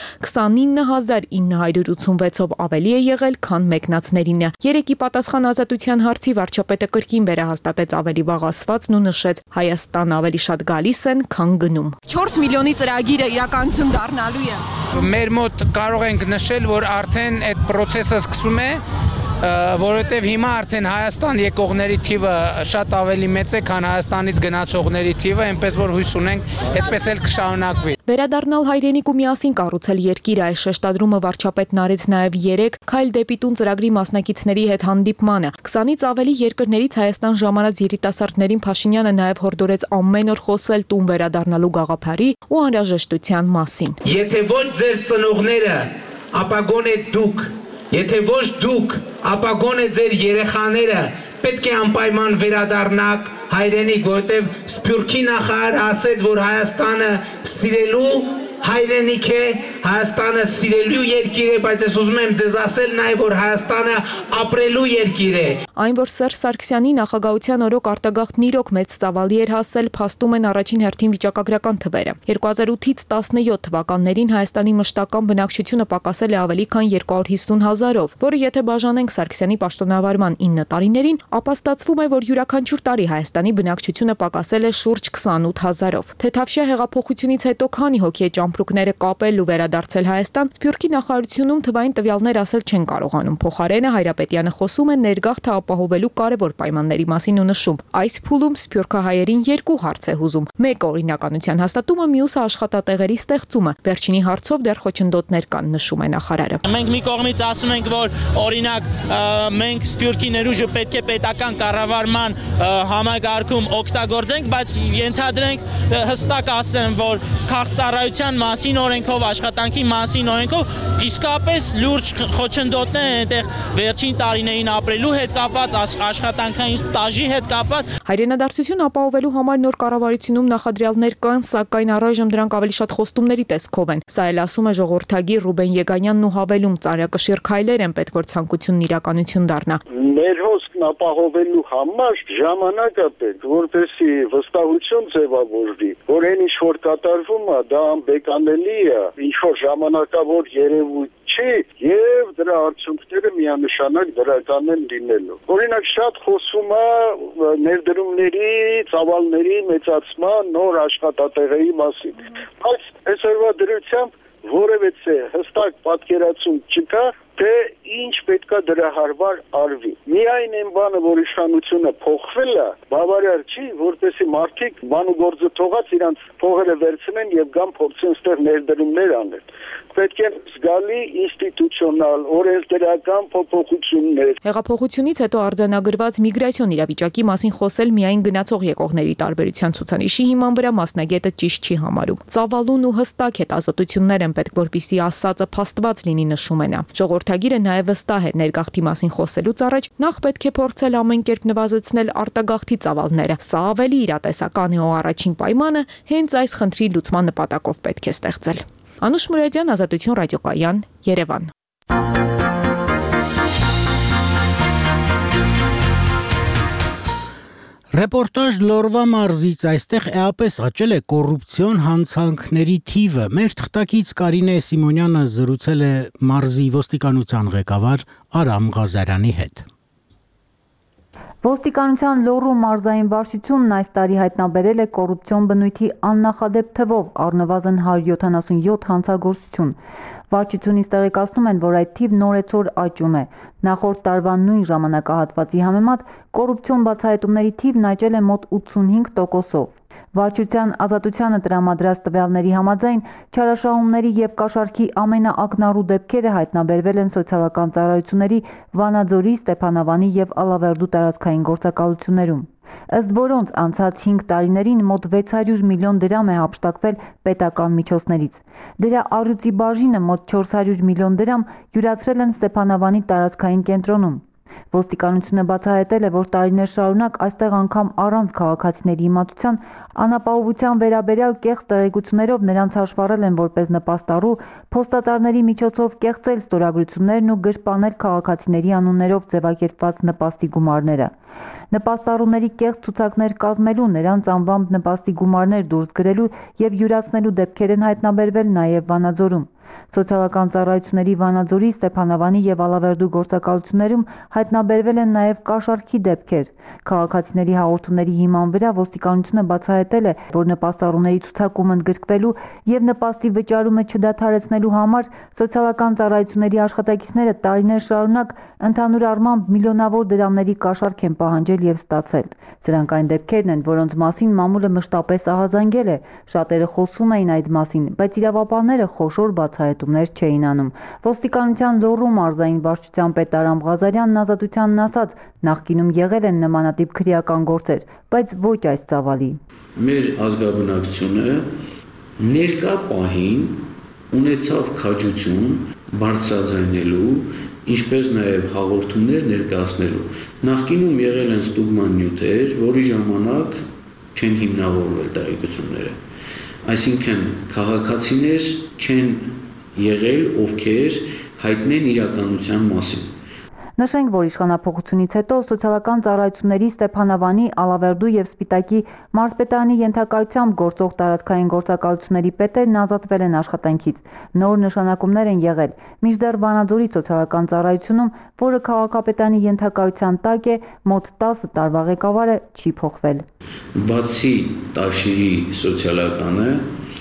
29986-ով ավելի է եղել, քան մեկնածներինը։ Երեկի պատասխան ազատության հարցի վարչապետը կրկին վերահաստատեց ավելի վաղ ասվածն ու նշեց. Հայաստան ավելի շատ գալիս են, քան գնում։ 4 միլիոնի ծրագիրը իրականություն դառնալու է։ Մեր մոտ կարող ենք նշել, որ արդեն այդ process-ը սկսում է, որովհետև հիմա արդեն Հայաստան եկողների թիվը շատ ավելի մեծ է, քան Հայաստանից գնացողների թիվը, այնպես որ հույս ունենք, այդպես էլ կշարունակվի։ Վերադառնալ հայրենիք ու միասին կառուցել երկիրը, այս շեշտադրումը վարչապետն արեց նաև 3 Քայլ դեպի տուն ծրագրի մասնակիցների հետ հանդիպմանը։ 20-ից ավելի երկրներից Հայաստան ժամանած երիտասարդներին Փաշինյանը նաև հորդորեց ամեն օր խոսել տուն վերադառնալու գաղափարի ու անհրաժեշտության մասին։ Եթե ոչ ձեր ծնողները, ապա գոնե դուք, եթե ոչ դուք, ապա գոնե ձեր երեխաները պետք է անպայման վերադառնաք հայրենիք, որովհետև Սփյուռքի նախարարը ասեց, որ Հայաստանը սիրելու հայրենիք է, Հայաստանը սիրելու երկիր է, բայց ես ուզում եմ ձեզ ասել նաև, որ Հայաստանը ապրելու երկիր է։ Այն, որ Սերժ Սարգսյանի նախագահության օրոք արտագաղթն իրոք մեծ ծավալի էր հասել, փաստում են առաջին հերթին վիճակագրական թվերը։ 2008-ից 17 թվականներին Հայաստանի մշտական բնակչությունը պակասել է ավելի քան 250,000-ով, որը եթե բաժանենք Սարգսյանի պաշտոնավարման 9 տարիներին, ապա ստացվում է, որ յուրաքանչյուր տարի Հայաստանի բնակչությունը պակասել է շուրջ 28,000-ով։ Թեթավշյա հեղափոխությունից հետո քանի հոգի է ճամպրուկները կապել ու վերադարձել Հայաստան, Սփյուռքի նախարարությունում թվային տվյալներ ասել չեն կարողանում։ Փոխարենը Հայրապետյանը խոսում է ներգաղթը ապահովելու կարևոր պայմանների մասին ու նշում. այս փուլում սփյուռքահայերին 2 հարց է հուզում։ Մեկը օրինականության հաստատումը, մյուսը աշխատատեղերի ստեղծումը։ Վերջինի հարցով դեռ խոչընդոտներ կան, նշում է նախարարը։ Մենք մի կողմից ասում ենք, որ օրինակ մենք Սփյուռքի ներուժը պետք է պետական կառավարման համակարգում օգտագործենք, բայց ենթադրենք հստակ ասեմ, որ քաղաքծառայության մասին օրենքով, աշխատանքի մասին օրենքով իսկապես լուրջ խոչընդոտներ են այնտեղ վերջին տարիներին ապրելու հետ կապված, աշխատանքային ստաժի հետ կապված։ Հայրենադարձություն ապահովելու համար նոր կառավարությունում նախադրյալներ կան, սակայն առայժմ դրանք ավելի շատ խոստումների տեսքով են։ Սա էլ ասում է ժողովրդագիր Ռուբեն Եգանյանն ու հավելում, ծանրակշիռ քայլեր են պետք, որ ցանկությունն իրականություն դառնա։ Մեր հոսքն ապահովելու համար ժամանակը պետք, որպեսզի վստահություն ձևավորվի, որ այն ինչ որ կատարվում է, դա անբեկանելի է, ինչ որ ժամանակավոր երևույթ չի եւ դրա արդյունքները միանշանակ դրական են լինելու։ Օրինակ շատ խոսում է ներդրումների, ծավալների մեծացման, նոր աշխատատեղերի մասին, բայց այսօրվա դրությամբ որևէ հստակ պատկերացում չկա, թե ինչ պետքա դրա հարվար արվի։ Միայն այն բանը, որ իշխանությունը փոխվել է, բավարար չի, որպեսզի մարդիկ բանուգործը թողած իրանց փողերը վերցնեն եւ գան փորձեն ստեղ ներդրումներ անել։ Պետք է զգալի ինստիտուցիոնալ, օրենսդրական փոփոխություններ։ Հեղափոխությունից հետո արձանագրված միգրացիոն իրավիճակի մասին խոսել միայն գնացող եկողների տարբերության ցուցանիշի հիման վրա մասնագետը ճիշտ չի համարում։ Ծավալուն ու հստակ հետազոտություններ են պետք, որպեսզի ասածը փաստված լինի, նշում է նա։ Ժողովրդագիրը նաև վստահ է ներգաղթի մասին խոսելուց առաջ նախ պետք է փորձել ամեն կերպ նվազեցնել արտագաղթի ծավալները։ Սա ավելի իրատեսական է ու առաջին պայմանը հենց այս խնդրի լուծման նպատակով պետք է ստեղծել։ Անուշ Մուրադյան, Ազատություն ռադիոկայան, Երևան։ Ռեպորտաժ Լորվա մարզից այստեղ էապես աճել է կոռուպցիոն հանցանքների թիվը։ Մեր թղթակից Կարինե Սիմոնյանը զրուցել է մարզի ոստիկանության ղեկավար Արամ Ղազարյանի հետ։ Ոստիկանության Լոռու մարզային վարչությունն այս տարի հայտնաբերել է կոռուպցիոն բնույթի աննախադեպ թվով առնվազն 177 հանցագործություն։ Վարչությունից տեղեկացնում են, որ այդ թիվն օրեցօր աճում է։ Նախորդ տարվա նույն ժամանակահատվածի համեմատ կոռուպցիոն բացահայտումների թիվն աճել է մոտ 85%-ով։ Վարչության Ազատությանը տրամադրած տվյալների համաձայն չարաշահումների եւ կաշառքի ամենաակնառու դեպքերը հայտնաբերվել են սոցիալական ծառայությունների Վանաձորի, Ստեփանավանի եւ Ալավերդու տարածքային գործակալություններում։ Ըստ որոնց անցած 5 տարիներին մոտ 600 միլիոն դրամ է հափշտակվել պետական միջոցներից։ Դրա առյուծի բաժինը մոտ 400 միլիոն դրամ յուրացրել են Ստեփանավանի տարածքային կենտրոնում։ Ոստիկանությունը բացահայտել է, որ տարիներ շարունակ այստեղ անգամ առանց քաղաքացիների իմացության անապահովության վերաբերյալ կեղծ տեղեկություններով նրանց հաշվառել են որպես նպաստառու, փոստատարների միջոցով կեղծել ստորագրություններն ու գրպանել քաղաքացիների անուններով ձևակերպված նպաստի գումարները։ Նպաստառուների կեղծ ցուցակներ կազմելու, նրանց անվամբ նպաստի գումարներ դուրս գրելու եւ յուրացնելու դեպքեր են հայտնաբերվել նաեւ Վանաձորում։ Սոցիալական ծառայությունների Վանաձորի, Ստեփանավանի եւ Ալավերդու գործակալություններում հայտնաբերվել են նաեւ կաշառքի դեպքեր։ Քաղաքացիների հաղորդումների հիման վրա ոստիկանությունը բացահայտել է, որ նպաստառուների ցուցակում ընդգրկվելու եւ նպաստի վճարումը չդադարեցնելու համար սոցիալական ծառայությունների աշխատակիցները տարիներ շարունակ ընդհանուր առմամբ միլիոնավոր դրամների կաշառք են պահանջել եւ ստացել։ Սրանք այն դեպքերն են, որոնց մասին մամուլը մշտապես ահազանգել է։ Շատերը խոսում էին այդ մասին, բայց իրավապահները խոշոր բացահայտումներ չէին անում։ Ոստիկանության Լոռու մարզային վարչության պետ Արամ Ղազարյանն Ազատությանն ասաց, նախկինում եղել են նմանատիպ քրեական գործեր, բայց ոչ այս ծավալի։ Մեր ազգաբնակչությունը ներկա պահին ունեցավ քաջություն բարձրաձայնելու, ինչպես նաև հաղորդումներ ներկայացնելու։ Նախկինում եղել են ստուգման նյութեր, որի ժամանակ չեն հիմնավորվել տեղեկությունները։ Այսինքն քաղաքացիներ չեն եղել, ովքեր հայտնեն իրականության մասին։ Նշենք, որ իշխանափոխությունից հետո սոցիալական ծառայությունների Ստեփանավանի, Ալավերդու եւ Սպիտակի մարզպետարանի ենթակայությամբ գործող տարածքային գործակալությունների պետերն ազատվել են աշխատանքից։ Նոր նշանակումներ են եղել։ Մինչդեռ Վանաձորի սոցիալական ծառայությունում, որը քաղաքապետարանի ենթակայության տակ է, մոտ 10 տարվա ղեկավարը չի փոխվել։ Բացի Տաշիրի սոցիալականը,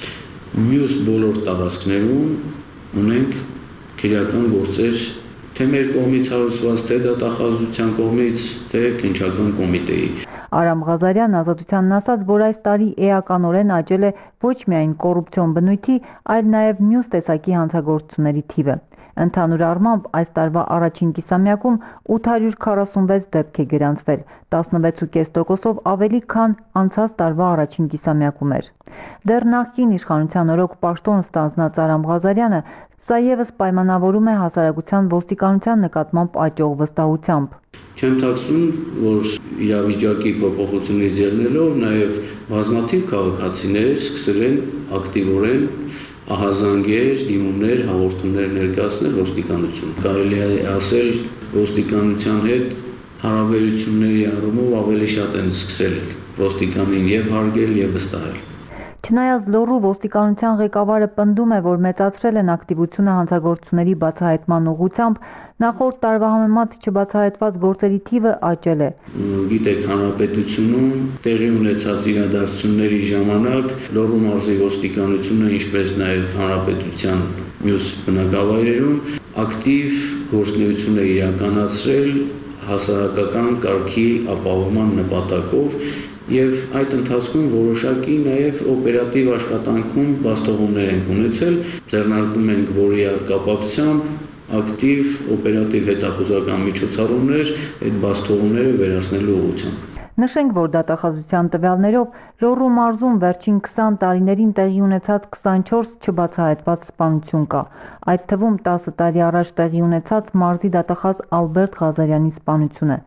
մյուս բոլոր տարածքներում ունենք քրեական գործեր թե մեր կողմից հարուցված, թե դատախազության կողմից, թե քննչական կոմիտեի։ Արամ Ղազարյանն Ազատությանն ասաց, որ այս տարի էականորեն աճել է ոչ միայն կոռուպցիոն բնույթի, այլ նաև մյուս տեսակի հանցագործությունների թիվը։ Ընդհանուր առմամբ այս տարվա առաջին կիսամյակում 846 դեպք է գրանցվել, 16.5%-ով ավելի քան անցած տարվա առաջին կիսամյակում էր։ Դեռ նախկին իշխանության օրոք պաշտոն ստանձնած Արամ Ղազարյանը սա ևս պայմանավորում է հասարակության ոստիկանության նկատմամբ աճող վստահությամբ։ Չեմ թաքցնում, որ իրավիճակի փոփոխությունից ելնելով նաև բազմաթիվ քաղաքացիներ սկսել են ակտիվորեն ահազանգեր, դիմումներ, հաղորդումներ ներկայացնել ոստիկանություն։ Կարելի է ասել, ոստիկանության հետ հարաբերությունների առումով ավելի շատ են սկսել ոստիկանին եւ հարգել եւ վստահել։ Չնայած Լոռու ոստիկանության ղեկավարը պնդում է, որ մեծացրել են ակտիվությունը հանցագործությունների բացահայտման ուղղությամբ, նախորդ տարվա համեմատ չբացահայտված գործերի թիվը աճել է։ Գիտեք, հանրապետությունում տեղի ունեցած իրադարձությունների ժամանակ Լոռու մարզի ոստիկանությունը, ինչպես նաև հանրապետության մյուս բնակավայրերում ակտիվ գործունեություն է իրականացրել հասարակական կարգի ապահովման նպատակով եւ այդ ընթացքում որոշակի նաեւ օպերատիվ աշխատանքում բաստողումներ են ունեցել, ձեռնարկում ենք որի կապակցությամբ ակտիվ օպերատիվ հետախուզական միջոցառումներ այդ բաստողումները վերացնելու ուղղությամբ։ Նշենք, որ դատախազության տվյալներով Լոռու մարզում վերջին 20 տարիներին տեղի ունեցած 24 չբացահայտված սպանություն կա։ Այդ թվում 10 տարի առաջ տեղի ունեցած մարզի դատախազ Ալբերտ Ղազարյանի սպանությունը։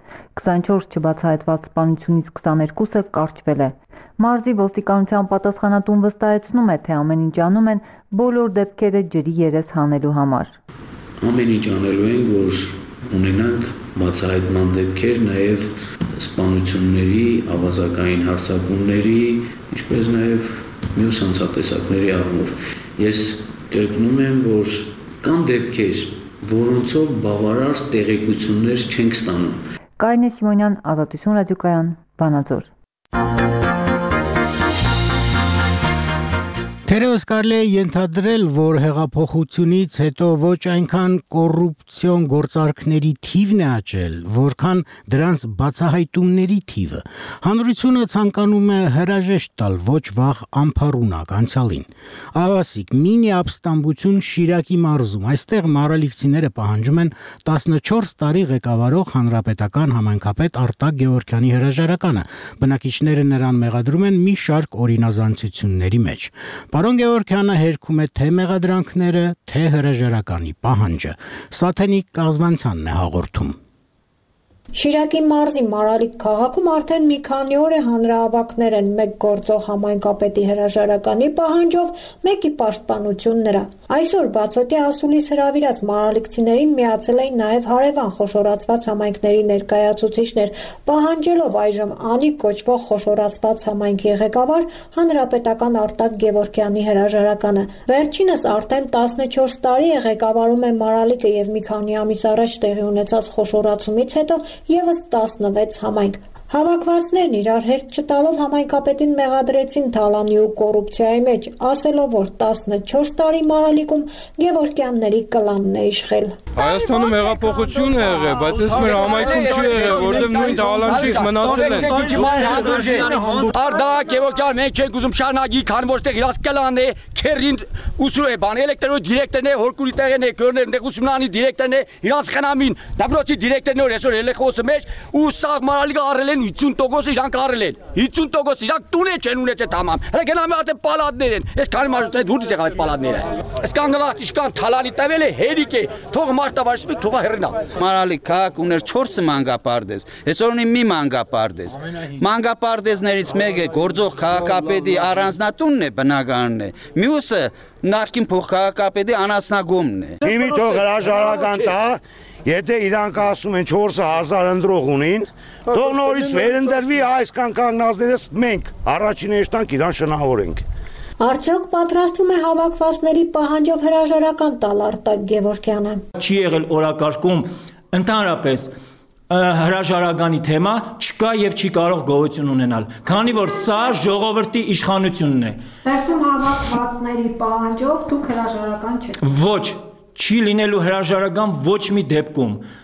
24 չբացահայտված սպանությունից 22-ը կարճվել է։ Մարզի ոստիկանության պատասխանատուն վստահեցնում է, թե ամեն ինչ անում են բոլոր դեպքերը ջրի երես հանելու համար։ Ամեն ինչ անելու ենք, որ ունենանք բացահայտման դեպքեր նաև սպանությունների, ավազակային հարձակումների, ինչպես նաև մյուս հանցատեսակների առումով։ Ես կրկնում եմ, որ կան դեպքեր, որոնցով բավարար տեղեկություններ չենք ստանում։ Կարինե Սիմոնյան, Ազատություն ռադիոկայան, Վանաձոր։ Թերևս կարելի է ենթադրել, որ հեղափոխությունից հետո ոչ այնքան կոռուպցիոն գործարքների թիվն է աճել, որքան դրանց բացահայտումների թիվը։ Հանրությունը ցանկանում է հրաժեշտ տալ ոչ վաղ անփառունակ անցյալին։ Ավասիկ մինի ապստամբություն Շիրակի մարզում, այստեղ մարալիքցիները պահանջում են 14 տարի ղեկավարող հանրապետական համայնքապետ Արտակ Գևորգյանի հրաժարականը։ Բնակիչները նրան մեղադրում են մի շարք օրինազանցությունների մեջ։ Պարոն Գևորգյանը հերքում է թե մեղադրանքները, թե հրաժարականի պահանջը։ Սաթենիկ Կազմանցյանն է հաղորդում։ Շիրակի մարզի Մարալիկ քաղաքում արդեն մի քանի օր է հանրահավաքներ են, մեկ գործող համայնքապետի հրաժարականի պահանջով, մեկի պաշտպանություն նրա։ Այսօր բացօթյա ասուլիս հրավիրած մարալիկցիներին միացել էին նաև հարևան խոշորացված համայնքների ներկայացուցիչներ, պահանջելով այժմ Անի կոչվող խոշորացված համայնքի ղեկավար հանրապետական Արտակ Գևորգյանի հրաժարականը։ Վերջինս արդեն 14 տարի է ղեկավարում է Մարալիկը եւ մի քանի ամիս առաջ տեղի ունեցած խոշորացումից հետո եւս 16 համայնք։ Հավաքվածներն իրար հետ չտալով համայնքապետին մեղադրեցին թալանի ու կոռուպցիայի մեջ, ասելով, որ 14 տարի Մարալիկում Գևորգյանների կլանն է իշխել։ Հայաստանում հեղափոխություն է եղել, բայց այս մեր համայնքում չի եղել, որտեղ նույն թալանչիկ մնացել են։ Արդա Գևորգյան մենք չենք ուզում շարունակի, քան որտեղ իրաց կլանն է, քերին ուսու է բան, էլեկտրոյի դիրեկտորն է, հորկուրի տեղն է, կորներն է, ուսումնանի դիրեկտորն է, իրաց խնամին, դպրոցի դիրեկտորն է, այսօր էլեխոսը մեջ ու սա Մարալիկը առել են 50% իրանք առել են 50% իրանք տուն է չեն ունեցել թամամ հələ գնամ այդ պալատներ են այս քանի մարդ դուրս եղավ այդ պալատները այս կանգնած իշքան թալանի տվել է հերիք է թող մարտավարժի թողա հեռնա Մարալիկ քաղաք ուներ 4 մանգապարտեզ այսօր ունի մի մանգապարտեզ մանգապարտեզներից մեկը գործող քաղաքապետի առանձնատունն է բնակարանն է մյուսը նախկին փոխքաղաքապետի անասնագումն է Իմի թող հրաժարական տա Եթե իրանք ասում են 4000 ընտրող ունին, թող նորից վերընտրվի այսքան կանգնածներս մենք առաջին հեշտանք իրան շնորհավորենք։ Արդյոք պատրաստվում է հավաքվածների պահանջով հրաժարական տալ Արտակ Գևորգյանը։ Չի եղել օրակարգում ընդհանրապես հրաժարականի թեմա չկա եւ չի կարող գոյություն ունենալ, քանի որ սա ժողովրդի իշխանությունն է։ Դերսում հավաքվածների պահանջով դուք հրաժարական չեք։ Ոչ Չի լինելու հրաժարական ոչ մի դեպքում։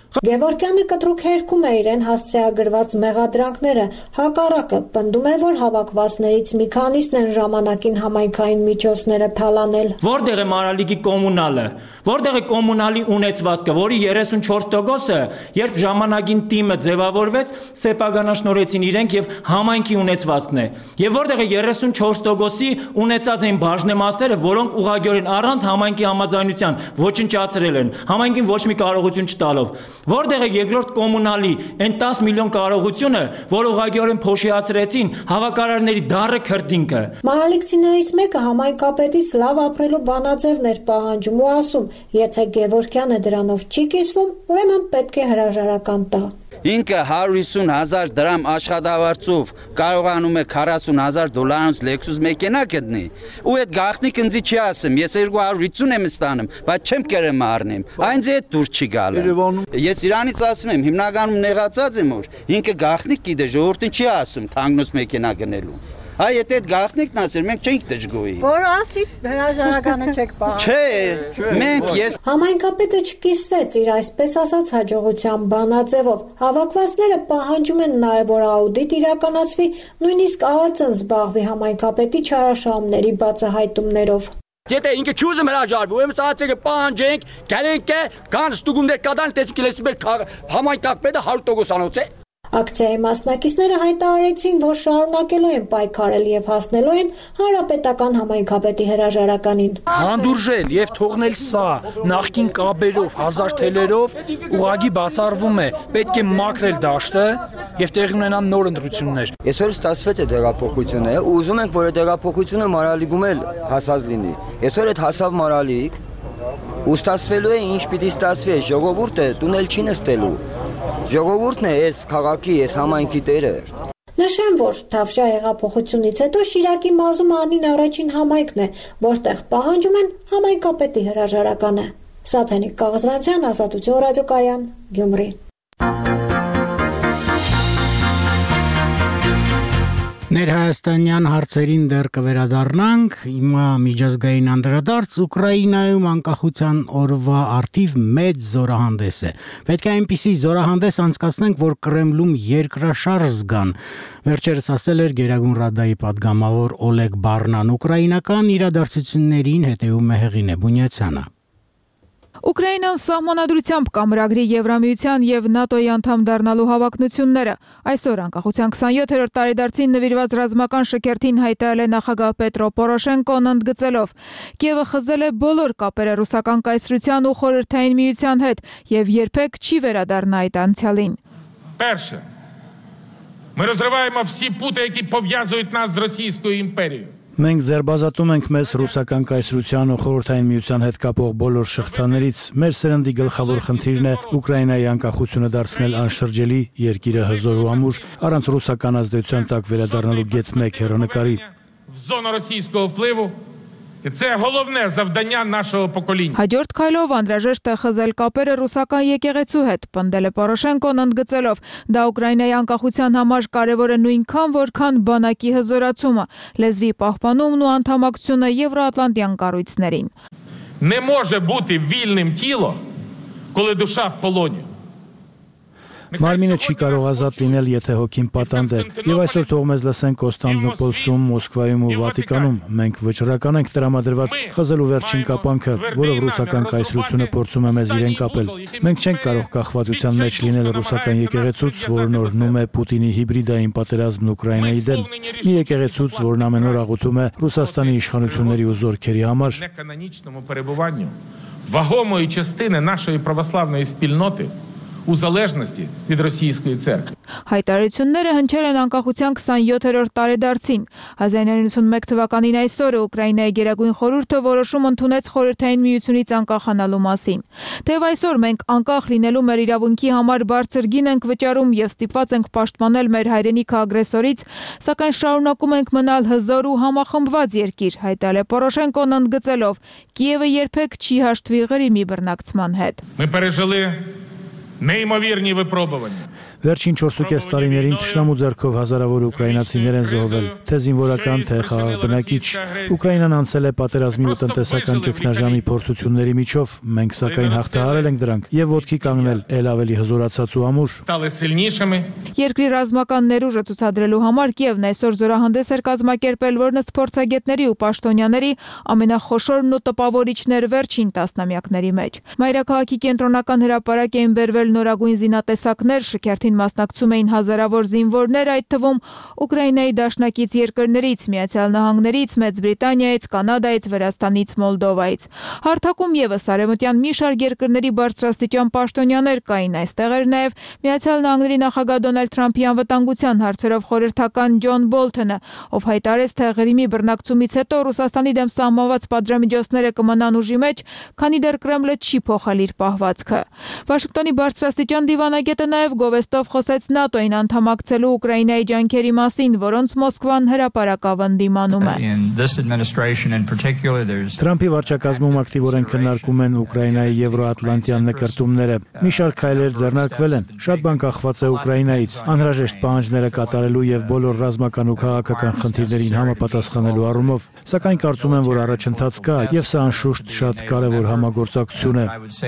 Գևորգյանը կտրուկ հերքում է իրեն հասցեագրված մեղադրանքները, հակառակը պնդում է, որ հավաքվածներից մի քանիսն են ժամանակին համայնքային միջոցները թալանել։ Որտեղ է Մարալիկի կոմունալը, որտեղ է կոմունալի ունեցվածքը, որի 34%-ը, երբ ժամանակին թիմը ձևավորվեց, սեպագանաշնորհեցին իրենք եւ համայնքի ունեցվածքն է։ Եվ որտեղ է 34%-ի ունեցած այն բաժնեմասերը, որոնք ուղղակիորեն առանց համայնքի համաձայնության ոչնչացրել են, համայնքին ոչ մի կարողություն չտալով։ Որտեղ է երկրորդ կոմունալի այն 10 միլիոն կարողությունը, որ ուղղակիորեն փոշիացրեցին հավաքարարների դառը քրտինքը։ Մարալիկցիներից մեկը համայնքապետից լավ ապրելու բանաձևներ պահանջում ու ասում, եթե Գևորգյանը դրանով չի կիսվում, ուրեմն պետք է հրաժարական տա։ Ինքը 150,000 դրամ աշխատավարձով կարողանում է $40,000 Lexus մեքենա գտնի։ Ու այդ գաղտնիք ինձ չի ասեմ, ես 250 եմ ստանում, բայց չեմ կերեմ առնեմ։ Այնց է դուր չի գալը։ Ես իրանից ասում եմ, հիմնականում նեղացած եմ, որ ինքը գաղտնիք գիտե, ժողովրդին չի ասում թանգնոց մեքենա գնելու։ Այ եթե այդ գաղտնիքն ասեր, մենք չենք դժգոհի։ Որ ասի հրաժարականը չեք պահանջում։ Չէ, մենք ես Համայնքապետը չկիսվեց իր այսպես ասած հաջողության բանաձևով։ Հավաքվածները պահանջում են նաև որ աուդիտ իրականացվի, նույնիսկ ԱԱԾ-ն զբաղվի համայնքապետի չարաշահումների բացահայտումներով։ Եթե ինքը չուզում հրաժարվի, ուրեմն սա պահանջենք, գալենք է, կան ստուգումներ կատարեն, տեսիք լեսիբեր համայնքապետը 100% անոց է։ Ակցիայի մասնակիցները հայտարարեցին, որ շարունակելու են պայքարել եւ հասնելու են հանրապետական համայնքապետի հրաժարականին։ Հանդուրժել եւ թողնել սա նախքին կաբերով, 1000 թելերով ուղագի բացառվում է, պետք է մաքրել դաշտը եւ տեղի ունենան նոր ընտրություններ։ Այսօր ստացվեց է դեղափոխությունը, ուզում ենք, որ դեղափոխությունը Մարալիկում էլ հասած լինի։ Այսօր այդ հասավ Մարալիկ, ու ստացվելու է ինչ պիտի ստացվի, ժողովուրդը տունել չի նստելու։ Ժողովուրդն է այս քաղաքի, այս համայնքի տերը։ Նշեմ, որ Թավշյա հեղափոխությունից հետո Շիրակի մարզում անին առաջին համայնքն է, որտեղ պահանջում են համայնքապետի հրաժարականը։ Սաթենիկ Կաղզվանցյան, Ազատություն ռադիոկայան, Գյումրի։ Ներհայաստանյան հարցերին դեռ կվերադառնանք, հիմա միջազգային անդրադարձ Ուկրաինայում անկախության օրվա արդիվ մեծ զորահանդես է։ Պետք է այնպիսի զորահանդես անցկացնենք, որ Կրեմլում երկրաշարժ զգան։ Վերջերս ասել էր Գերագույն ռադայի պատգամավոր Օլեգ Բարնան, ուկրաինական իրադարձություններին հետևում է Հեղինե Բունյացյանը։ Ուկրաինան սահմանադրությամբ կամրագրի Եվրամիության եւ ՆԱՏՕ-ի անդամ դառնալու հավակնությունները այսօր անկախության 27-րդ տարեդարձին նվիրված ռազմական շքերթին հայտարարել է նախագահ Պետրո Պորոշենկոն ընդգծելով. Կիևը խզել է բոլոր կապերը ռուսական կայսրության ու խորհրդային միության հետ եւ երբեք չի վերադառնա այդ անցյալին։ Перше. Ми розриваємо всі пути, які пов'язують нас з Російською імперією. Մենք ձերբազատում ենք մեզ ռուսական կայսրության ու խորհրդային միության հետ կապող բոլոր շղթաներից։ Մեր սերնդի գլխավոր խնդիրն է Ուկրաինայի անկախությունը դարձնել անշրջելի, երկիրը հզոր ու ամուր, առանց ռուսական ազդեցության տակ վերադառնալու գեթ 1 հեռանկարի։ В зону російського впливу. І це головне завдання нашого покоління. Հաջորդ քայլով անհրաժեշտ է խզել կապերը ռուսական եկեղեցու հետ, պնդել է Պորոշենկոն ընդգծելով. դա Ուկրաինայի անկախության համար կարևոր է նույնքան, որքան բանակի հզորացումը, լեզվի պահպանումն ու անդամակցությունը Եվրոատլանտյան կառույցներին։ Не може бути вільним тіло, коли душа в полоні. Մարմինը չի կարող ազատ լինել, եթե հոգին պատանդ է։ Եվ այսօր թող մեզ լսեն Կոստանդնուպոլսում, Մոսկվայում ու Վատիկանում։ Մենք վճռական ենք տրամադրված խզելու վերջին կապանքը, որով ռուսական կայսրությունը փորձում է մեզ իրեն կապել։ Մենք չենք կարող կախվածության մեջ լինել ռուսական եկեղեցուց, որն օրհնում է Պուտինի հիբրիդային պատերազմն Ուկրաինայի դեմ։ Մի եկեղեցուց, որն ամեն օր աղոթում է Ռուսաստանի իշխանությունների ու զորքերի համար։ Неканонічному перебуванню вагомої частини нашої православної спільноти у залежності від російської церкви. Հայտարարությունները հնչել են անկախության 27-րդ տարեդարձին։ 1991 թվականին այսօրը Ուկրաինայի Գերագույն խորհուրդը որոշում ընդունեց խորհրդային միությունից անկախանալու մասին։ Թեև այսօր մենք անկախ լինելու մեր իրավունքի համար բարձր գին ենք վճարում եւ ստիպված ենք պաշտպանել մեր հայրենիքը ագրեսորից, սակայն շարունակում ենք մնալ հզոր ու համախմբված երկիր, հայտարարել է Պորոշենկոն ընդգծելով. Կիևը երբեք չի հաշտվի Ղրիմի բռնակցման հետ։ Ми пережили неймовірні випробування. Վերջին 4.5 տարիներին թշնամու ձեռքով հազարավոր ուկրաինացիներ են զոհվել, թե զինվորական, թե խաղաղ բնակիչ։ Ուկրաինան անցել է պատերազմի ու տնտեսական ճգնաժամի փորձությունների միջով, մենք սակայն հաղթահարել ենք դրանք եւ ոտքի կանգնել ել ավելի հզորացած ու ամուր։ Երկրի ռազմական ներուժը ցուցադրելու համար Կիևն այսօր զորահանդես էր կազմակերպել, որն ըստ փորձագետների ու պաշտոնյաների ամենախոշորն ու տպավորիչներ վերջին տասնամյակների մեջ։ Մայրաքաղաքի կենտրոնական հրապարակ էին բերվել նորագույն զինատեսակներ, շքերթին մասնակցում էին հազարավոր զինվորներ, այդ թվում Ուկրաինայի դաշնակից երկրներից, Միացյալ Նահանգներից, Մեծ Բրիտանիայից, Կանադայից, Վրաստանից, Մոլդովայից։ Հարթակում եւս արևմտյան մի շարք երկրների բարձրաստիճան պաշտոնյաներ կային, այստեղ էր նաեւ Միացյալ Նահանգների նախագահ Դոնալդ Թրամփի անվտանգության հարցերով խորհրդական Ջոն Բոլթոնը, ով հայտարարեց, թե Ղրիմի բռնակցումից հետո Ռուսաստանի դեմ սահմանված պատժամիջոցները կմնան ուժի մեջ, քանի դեռ Կրեմլը չի փոխել իր պահվածքը։ Վաշինգտոնի բարձրաստիճան դիվանագետը նաեւ գովեստով խոսեց ՆԱՏՕ-ին անդամակցելու Ուկրաինայի ջանքերի մասին, որոնց Մոսկվան հրապարակավն դիմանում է։ Թրամփի վարչակազմում ակտիվորեն քննարկում են Ուկրաինայի եվրոատլանտյան նկրտումները։ Մի շարք քայլեր ձեռնարկվել են։ Շատ բան կախված է Ուկրաինայից, անհրաժեշտ պահանջները կատարելու եւ բոլոր ռազմական ու քաղաքական խնդիրներին համապատասխանելու առումով, սակայն կարծում եմ, որ առաջընթաց կա եւ սա անշուշտ շատ կարեւոր համագործակցություն է։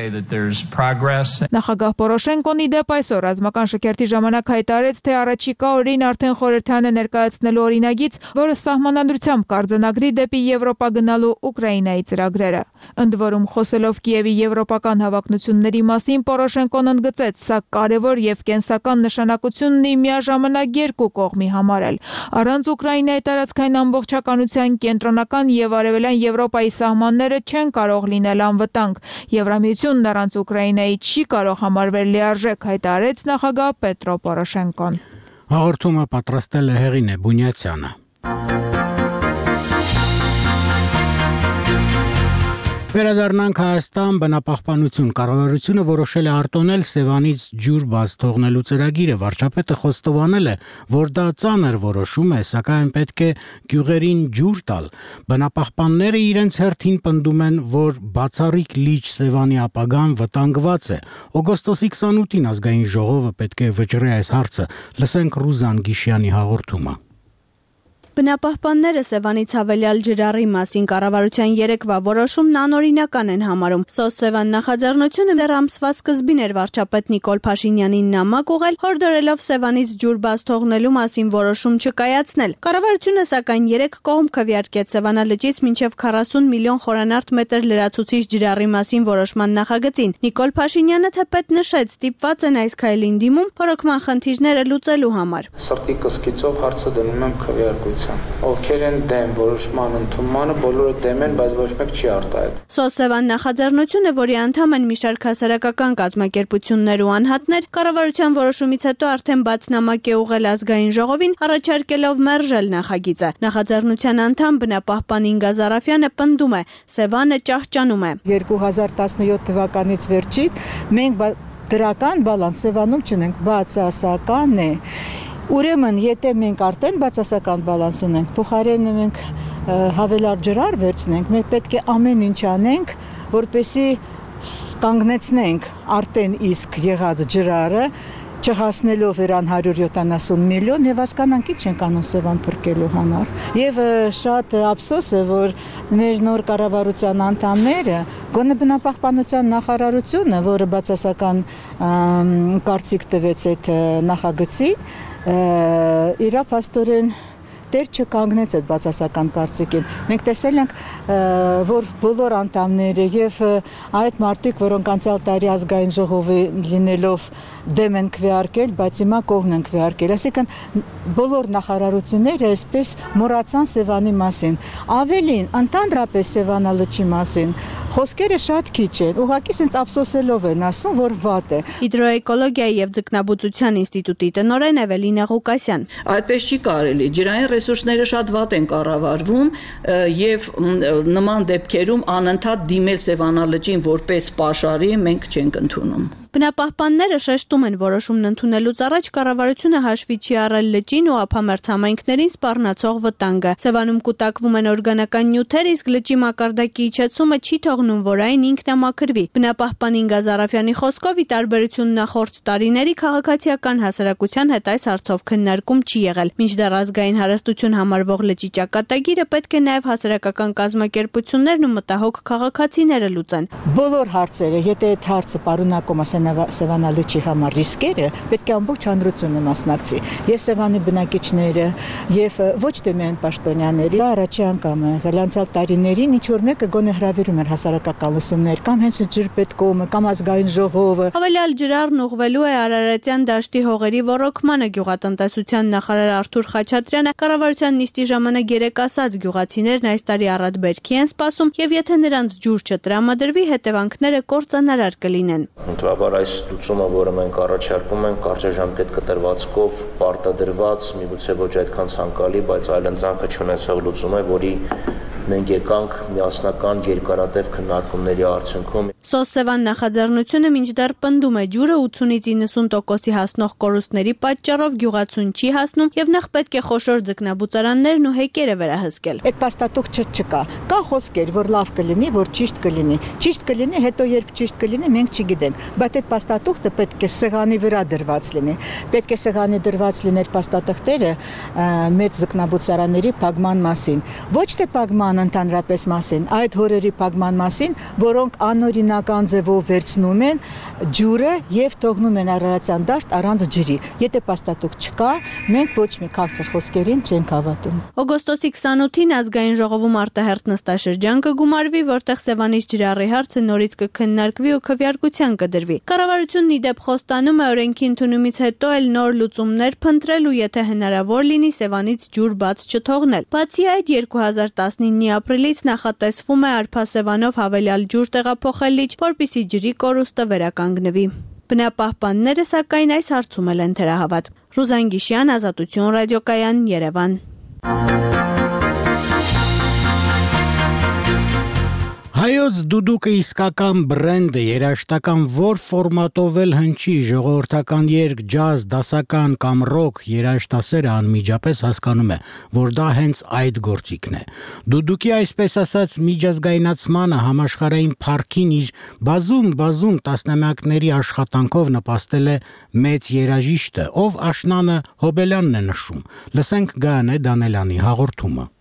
Նախագահ Պորոշենկոն ի դեպ այսօր ռազմական շքերթի ժամանակ հայտարարեց, թե առաջիկա օրին արդեն խորհրդան է ներկայացնելու օրինագիծ, որը սահմանադրությամբ կարձանագրի դեպի Եվրոպա գնալու Ուկրաինայի ծրագրերը։ Ընդ որում, խոսելով Կիևի եվրոպական հավակնությունների մասին, Պորոշենկոն ընդգծեց, սա կարևոր եւ կենսական նշանակություն ունի միաժամանակ երկու կողմի համար էլ։ Առանց Ուկրաինայի տարածքային ամբողջականության կենտրոնական եւ արևելյան Եվրոպայի սահմանները չեն կարող լինել անվտանգ։ Եվրամիությունն առանց Ուկրաինայի չի կարող համարվել լիարժեք, հայտարարեց նախագահ Պետրո Պորոշենկոն։ Հաղորդումը պատրաստել է Հեղինե Բունյացյանը։ Վերադառնանք Հայաստան, բնապահպանություն կառավարությունը որոշել է արտոնել Սևանից ջուր բաց թողնելու ծրագիրը։ Վարչապետը խոստովանել է, որ դա ծանր որոշում է, սակայն պետք է գյուղերին ջուր տալ։ Բնապահպանները իրենց հերթին պնդում են, որ բացառիկ լիճ Սևանի ապագան վտանգված է։ Օգոստոսի 28-ին ազգային ժողովը պետք է վճռի այս հարցը։ Լսենք Ռուզան Գիշյանի հաղորդումը։ Բնապահպանները Սևանից հավելյալ ջրառի մասին կառավարության երեկվա որոշումն անօրինական են համարում։ Սոս-Սևան նախաձեռնությունը դեռ ամսվա սկզբին էր վարչապետ Նիկոլ Փաշինյանին նամակ ուղղել, հորդորելով Սևանից ջուր բաց թողնելու մասին որոշում չկայացնել։ Կառավարությունը սակայն 3 կողմ քվեարկեց Սևանալճից մինչև 40 միլիոն խորանարդ մետր լրացուցիչ ջրառի մասին որոշման նախագծին։ Նիկոլ Փաշինյանը թեպետ նշեց, ստիպված են այս քայլին դիմում փորոքման խնդիրները լուծելու համար։ Սրտի կսկիծով հարցը դնում եմ քվեարկության։ Ովքեր են դեմ որոշման ընդունմանը, բոլորը դեմ են, բայց ոչ մեկ չի արտահայտում։ Սոս-Սևան նախաձեռնությունը, որի անդամ են մի շարք հասարակական կազմակերպություններ ու անհատներ, կառավարության որոշումից հետո արդեն բաց նամակ է ուղղել ազգային ժողովին, առաջարկելով մերժել նախագիծը։ Նախաձեռնության անդամ բնապահպան Ինգա Զարաֆյանը պնդում է, Սևանը ճահճանում է։ 2017 թվականից վերջից մենք դրական բալանս Սևանում չունենք, բացասական է։ Ուրեմն, եթե մենք արդեն բացասական բալանս ունենք, փոխարենը մենք հավելյալ ջրառ վերցնենք, մենք պետք է ամեն ինչ անենք, որպեսզի կանգնեցնենք արդեն իսկ եղած ջրառը, չհասնելով իրան 170 միլիոն եւ հասկանանք ինչ ենք անում Սևան փրկելու համար։ Եվ շատ ափսոս է, որ մեր նոր կառավարության անդամները, գոնե բնապահպանության նախարարությունը, որը բացասական կարծիք տվեց այդ նախագծին, իրա փաստորեն դեր չկանգնեց այդ բացասական կարծիքին։ Մենք տեսել ենք, որ բոլոր անդամները եւ այդ մարդիկ, որոնք անցյալ տարի ազգային ժողովի լինելով դեմ են քվեարկել, բայց հիմա կողմ են քվեարկել։ Այսինքն բոլոր նախարարությունները այսպես մոռացան Սևանի մասին։ Ավելին, ընդհանրապես Սևանալճի մասին խոսքերը շատ քիչ են։ Ուղղակի sense ափսոսելով են ասում, որ վատ է։ Հիդրոէկոլոգիայի եւ ձկնաբուծության ինստիտուտի տնօրեն Էվելինա Ղուկասյան։ Այդպես չի կարելի։ Ջրային ռեսուրսները շատ վատ են կառավարվում եւ նման դեպքերում անընդհատ դիմել Սևանալճին որպես պաշարի մենք չենք ընդունում։ Բնապահպանները շեշտում են, որոշումն ընդունելուց առաջ կառավարությունը հաշվի չի առել լճին ու ափամերձ համայնքներին սպառնացող վտանգը։ Սևանում կուտակվում են օրգանական նյութեր, իսկ լճի մակարդակի իջեցումը չի թողնում, որ այն ինքնամաքրվի։ Բնապահպան Ինգա Զարաֆյանի խոսքով, ի տարբերություն նախորդ տարիների, քաղաքացիական հասարակության հետ այս հարցով քննարկում չի եղել։ Մինչդեռ ազգային հարստություն համարվող լճի ճակատագիրը պետք է նաև հասարակական կազմակերպություններն ու մտահոգ քաղաքացիները լուծեն։ Բոլոր հարցերը, եթե այդ հարցը պարունակում է Սևանա լճի համար ռիսկերը, պետք է ամբողջ հանրությունը մասնակցի։ Եվ Սևանի բնակիչները, եւ ոչ թե միայն պաշտոնյաները, առաջի անգամ է եղել անցյալ տարիներին ինչ որ մեկը գոնե հրավիրում էր հասարակական լսումներ, կամ հենց ջրպետկոմը, կամ ազգային ժողովը։ Հավելյալ ջրառն ուղղվելու է Արարատյան դաշտի հողերի ոռոգմանը։ Գյուղատնտեսության նախարար Արթուր Խաչատրյանը կառավարության նիստի ժամանակ երեկ ասաց, գյուղացիներն այս տարի առատ բերքի են սպասում, եւ եթե նրանց ջուր չտրամադրվի, հետևանքները կործանարար կլինեն։ Ընդհանրապես այս լուծումը, որը մենք առաջարկում ենք, կարճաժամկետ կտրվածքով պարտադրված, միգուցե ոչ այդքան ցանկալի, բայց այլընտրանքը չունեցող լուծում է, որի մենք եկանք միասնական երկարատև քննարկումների արդյունքում։ Սոսևան նախաձեռնությունը մինչդեռ պնդում է ջուրը 80-ից 90%-ի հասնող կորուստների պատճառով գյուղացուն չի հասնում եւ նախ պետք է խոշոր ձկնաբուծարաններն ու հեկերը վերահսկել։ Այդ փաստաթուղթ չկա։ Կա խոսքեր, որ լավ կլինի, որ ճիշտ կլինի։ Ճիշտ կլինի, հետո երբ ճիշտ կլինի, մենք չգիտենք, բայց այդ փաստաթուղթը պետք է սեղանի վրա դրված լինի։ Պետք է սեղանի դրված լիներ փաստաթղթերը մեծ ձկնաբուծարանների փակման մասին։ Ոչ թե փակման ընդհանրապես մասին, այդ հորերի փակման մասին, որոնք անօրինական ձևով վերցնում են ջուրը եւ թողնում են Արարատյան դաշտ առանց ջրի։ Եթե փաստաթուղթ չկա, մենք ոչ մի քաղցր խոսքերին չենք հավատում։ Օգոստոսի 28-ին ազգային ժողովում արտահերթ նստաշրջան կգումարվի, որտեղ Սևանից ջրառի հարցը նորից կքննարկվի ու քվեարկության կդրվի։ Կառավարությունն ի դեպ խոստանում է օրենքի ընդունումից հետո էլ նոր լուծումներ փնտրել ու եթե հնարավոր լինի Սևանից ջուր բաց չթողնել։ Բացի այդ 2019-ի ապրիլից նախատեսվում է Արփասևանով հավելյալ ջուր տեղափոխել լիճ, որպեսզի ջրի կորուստը վերականգնվի։ Բնապահպանները սակայն այս հարցում են թերահավատ։ Ռուզան Գիշյան, Ազատություն ռադիոկայան, Երևան։ Հայոց դուդուկը իսկական բրենդ է, երաժշտական որ ֆորմատով էլ հնչի, ժողովրդական երգ, ջազ, դասական կամ ռոք, երաժշտասերը անմիջապես հասկանում է, որ դա հենց այդ գործիքն է։ Դուդուկի այսպես ասած միջազգայնացմանը համաշխարհային փառքին իր բազում տասնամյակների աշխատանքով նպաստել է մեծ երաժիշտը, ով աշնանը Հոբելյանն է նշում։ Լսենք Գայանե Դանելյանի հաղորդումը։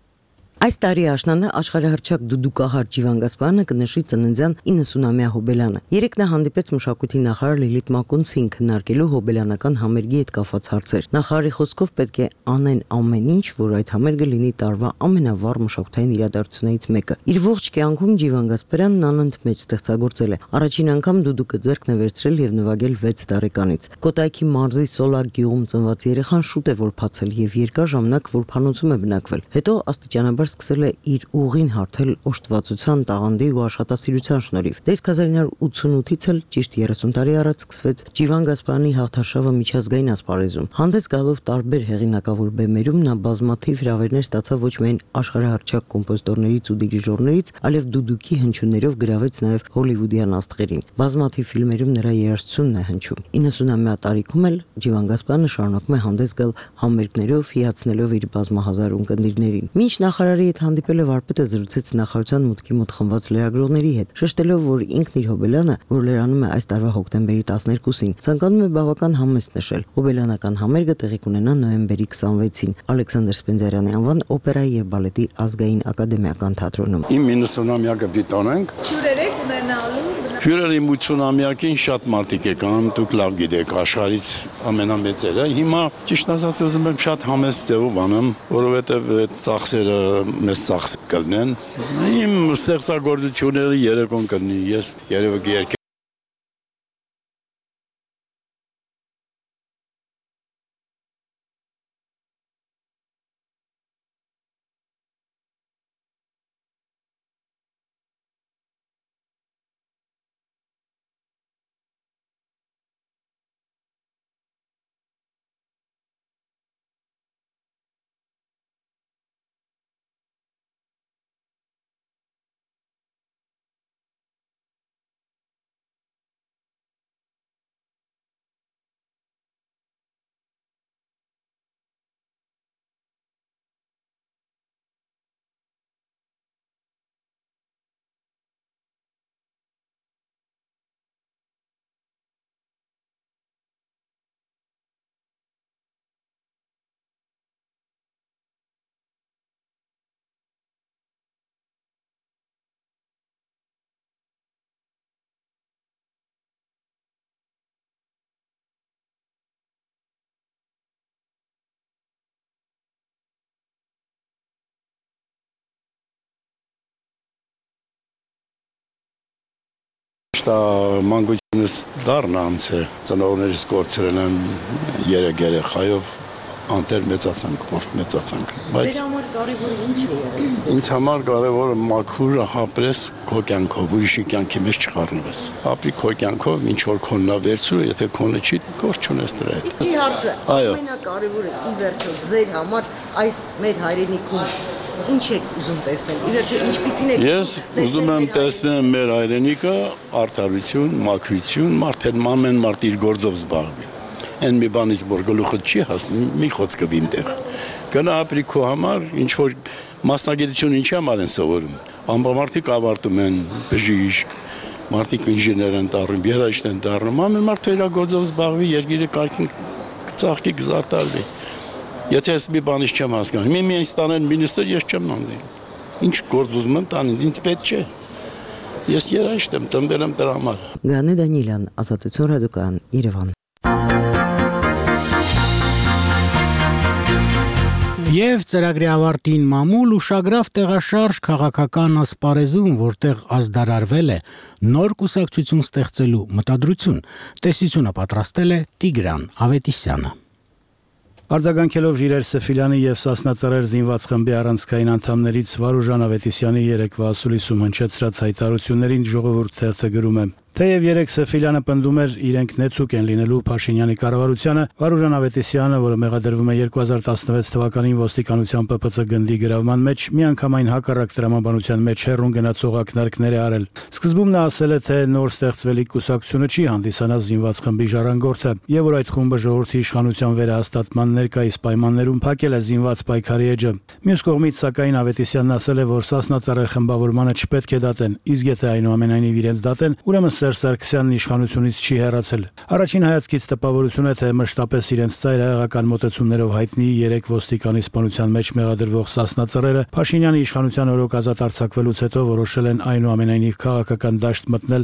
Այս տարի աշնանը աշխարհահռչակ դուդուկահար Ջիվան Գասպարյանը կնշի ծննդյան 90-ամյա Հոբելյանը։ Երեկ նա հանդիպեց մշակույթի նախարար Լիլիթ Մակունցին քննարկելու հոբելյանական համերգի հետ կապված հարցեր։ Նախարարի խոսքով պետք է անեն ամեն ինչ, որ այդ համերգը լինի տարվա ամենավառ մշակութային իրադարձություններից մեկը։ Իր ողջ կյանքում Ջիվան Գասպարյանն անընդմեջ ստեղծագործել է։ Առաջին անգամ դուդուկը ձեռքն է վերցրել եւ նվագել 6 տարեկանից։ Կոտայքի մարզի Սոլակ գյուղում ծնված երեխան շուտ է որփացել եւ երկար ժամանակ որփանոցում է բնակվել։ Հետո աստիճանաբար սկսել է իր ուղին հարթել օժտվածության, տաղանդի ու աշխատասիրության շնորհիվ։ Դե 1988-ից էլ ճիշտ 30 տարի առաջ սկսվեց Ջիվան Գասպարյանի հաղթարշավը միջազգային ասպարեզում։ Հանդես գալով տարբեր հեղինակավոր բեմերում նա բազմաթիվ հրավերներ ստացավ ոչ միայն աշխարհահռչակ կոմպոզիտորներից ու դիրիժորներից, այլև դուդուկի հնչյուններով գրավեց նաև հոլիվուդյան աստղերին։ Բազմաթիվ ֆիլմերում նրա երաժշտությունն է հնչում։ 90-ամյա տարիքում էլ Ջիվան Գասպարյանը շարունակում է հանդես գալ համերգներով, հիացնելով իր բազմահազար ունկնդիրներին։ Մինչ նախարարի հետ հանդիպելը վարպետը զրուցեց նախարարության մուտքի մոտ խմբված լրագրողների հետ, շեշտելով, որ ինքն իր Հոբելյանը, որ լրանում է այս տարվա հոկտեմբերի 12-ին, ցանկանում է բավական համեստ նշել։ Հոբելյանական համերգը տեղի կունենա նոյեմբերի 26-ին Ալեքսանդր Սպենդիարյանի անվան օպերայի եւ բալետի ազգային ակադեմիական թատրոնում։ Իմ 90-ամյակը դիտոնենք։ Հյուրեր եք ունենալու։ Հյուրերի 80-ամյակին շատ մարդիկ եկան, դուք լավ գիտեք, աշխարհից ամենամեծերը։ Հիմա ճիշտ ասած ուզում եմ շատ համեստ ձևով անեմ, որովհետեւ այդ ծախսերը մեծ ծախս կլինեն։ Իմ ստեղծագործությունները երեկոն կլինի, ես երևի Դա մանկությունս դառն անց է, ծնողներիս կորցրել եմ 3 երեխայով, անտեր մեծացանք, Ձեր համար կարևորը ինչ է եղել։ Ինձ համար կարևորը մաքուր հապրես քո կյանքով, ուրիշի կյանքի մեջ չխառնվես։ Ապրի քո կյանքով, ինչ որ քոնն է վերցրու, եթե քոնը չի, գործ չունես դրա հետ։ Իսկ հարցը, ամենակարևորը ի վերջո ձեր համար այս մեր հայրենիքում ինչ եք ուզում տեսնել։ Ի վերջո ինչպիսին եք։ Ես ուզում եմ տեսնել մեր հայրենիքը արդարություն, մաքրություն, ամեն մարդ իր գործով զբաղվի։ Այն մի բանից որ գլուխը չի հասնի, մի խոսք կվի այնտեղ։ Գնա ապրի քո համար, ինչ որ մասնագիտություն ինչի համար են սովորում։ Ամբամարտիկ ավարտում են բժիշկ, մարդիկ ինժեներ են դառնում, երաժիշտ են դառնում, ամեն մարդ իր գործով զբաղվի, երկիրը կարգին ծաղկի գզարտալի։ Եթե ես մի բանից չեմ հասկանում, միայն ստանեն մինիստր ես չեմ նամձի։ Ինչ գործ ուզում են տան, ինձ պետք չէ։ Ես երաժիշտ եմ, տնվել եմ դրա համար։ Գանե Դանիելյան, Ազատություն ռադիոկայան, Երևան։ Եվ ծրագրի ավարտին մամուլ ուշագրավ տեղաշարժ քաղաքական ասպարեզում, որտեղ ազդարարվել է նոր կուսակցություն ստեղծելու մտադրություն, տեսությունը պատրաստել է Տիգրան Ավետիսյանը։ Արձագանքելով Ժիրայր Սեֆիլյանի եւ Սասնա Ծռեր զինված խմբի առանցքային անդամներից Վարուժան Ավետիսյանի երեկվա ասուլիսում հնչեցրած հայտարարություններին ժողովուրդ թերթը գրում է. Թեև երեք Սեֆիլյանը պնդում էր իրենք նեցուկ են լինելու Փաշինյանի կառավարությանը, Վարուժան Ավետիսյանը, որը մեղադրվում է 2016 թվականին ոստիկանության ՊՊՑ գնդի գրավման մեջ, միանգամայն հակառակ տրամաբանության մեջ հեռուն գնացող ակնարկներ է արել։ Սկզբում նա ասել է, թե նոր ստեղծվելիք կուսակցությունը չի հանդիսանա զինված խմբի ժառանգորդը, եւ որ այդ խումբը ժողովրդի իշխանության վերահաստատման ներկայիս պայմաններում փակել է զինված պայքարի էջը։ Մյուս կողմից, սակայն, Ավետիսյանն ասել է, որ Սասնա Ծռեր խմբավորմանը չպետք է դատեն, իսկ եթե այնուամենայնիվ իրենց դատեն, ուրեմն Սերժ Սարգսյանն իշխանությունից չի հեռացել։ Առաջին հայացքից տպավորություն է, թե մշտապես իրենց ծայրահեղական մոտեցումներով հայտնի 3 ոստիկանի սպանության մեջ մեղադրվող Սասնա Ծռերը Փաշինյանի իշխանության օրոք ազատ արձակվելուց հետո որոշել են այնուամենայնիվ քաղաքական դաշտ մտնել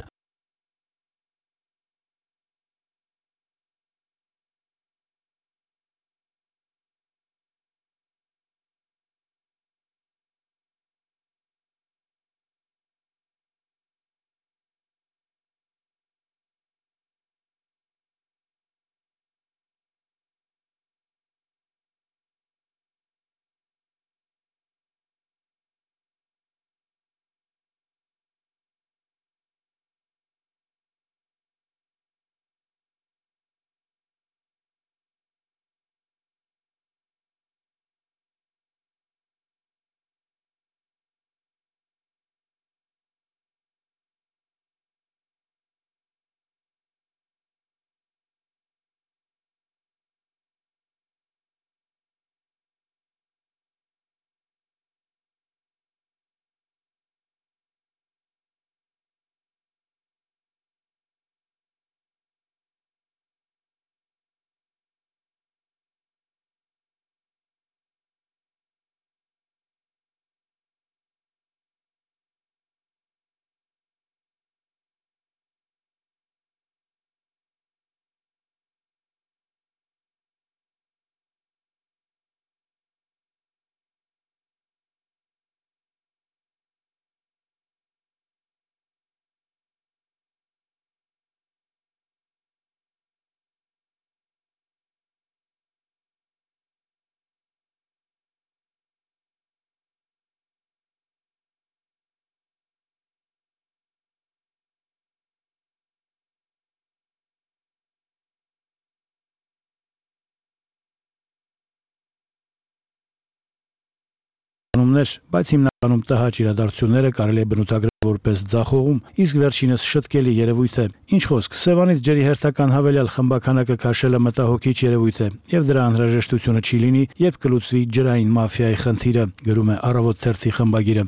բայց հիմնականում տհաճ իրադարձությունները կարելի է բնութագրել որպես ձախողում, իսկ վերջինս շտկելի երևույթ է։ Ինչ խոսք, Սևանից ջրի հերթական հավելյալ խմբականակը քաշելը մտահոգիչ երևույթ է, եւ դրա անհրաժեշտությունը չի լինի, երբ կլուծվի ջրային մաֆիայի խնդիրը, գրում է Առավոտ թերթի խմբագիրը։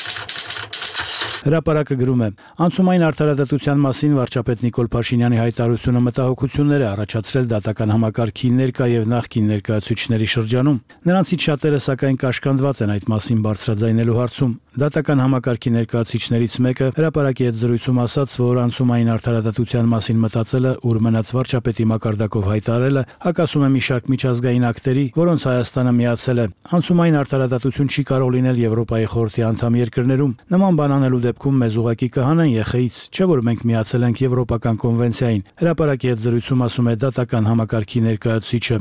Հրապարակը գրում է. Անցումային արդարադատության մասին վարչապետ Նիկոլ Փաշինյանի հայտարարությունը մտահոգություններ է առաջացրել դատական համակարգի ներկա եւ նախկին ներկայացուցիչների շրջանում։ Նրանցից շատերը սակայն կաշկանդված են այդ մասին բարձրաձայնելու հարցում։ Դատական համակարգի ներկայացուցիչներից մեկը հրապարակի հետ զրույցում ասաց, որ անցումային արդարադատության մասին մտածելը, ուր մնաց վարչապետի մակարդակով հայտարարելը, հակասում է մի շարք միջազգային ակտերի, որոնց Հայաստանը միացել է։ Անցումային արդարադատություն չի կարող լինել Եվրոպայի խորհրդի անդամ երկրներում։ Նման բան անելու դեպքում մեզ ուղղակի կհանեն ԵԽ-ից, չէ՞ որ մենք միացել ենք Եվրոպական կոնվենցիային։ Հրապարակի հետ զրույցում ասում է դատական համակարգի ներկայացուցիչը։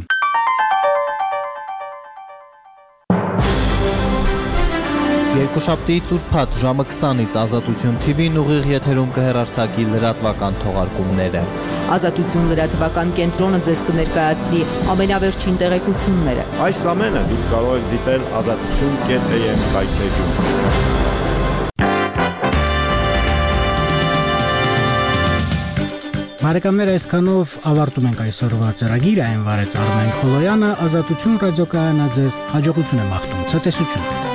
Երկուշաբթի ծուրփաթ ժամը 20-ից Ազատություն TV-ն ուղիղ եթերում կհեռարձակի լրատվական թողարկումները։ Ազատություն լրատվական կենտրոնը ձեզ կներկայացնի ամենավերջին տեղեկությունները։ Այս ամենը դուք կարող եք դիտել azatutun.am կայքեջում։ Բարեկամներ, այսքանով ավարտում ենք այսօրվա ծրագիրը, այն վարեց Արմեն Խոլոյանը, Ազատություն ռադիոկայանը ձեզ հաջողություն է մաղթում, ցտեսություն։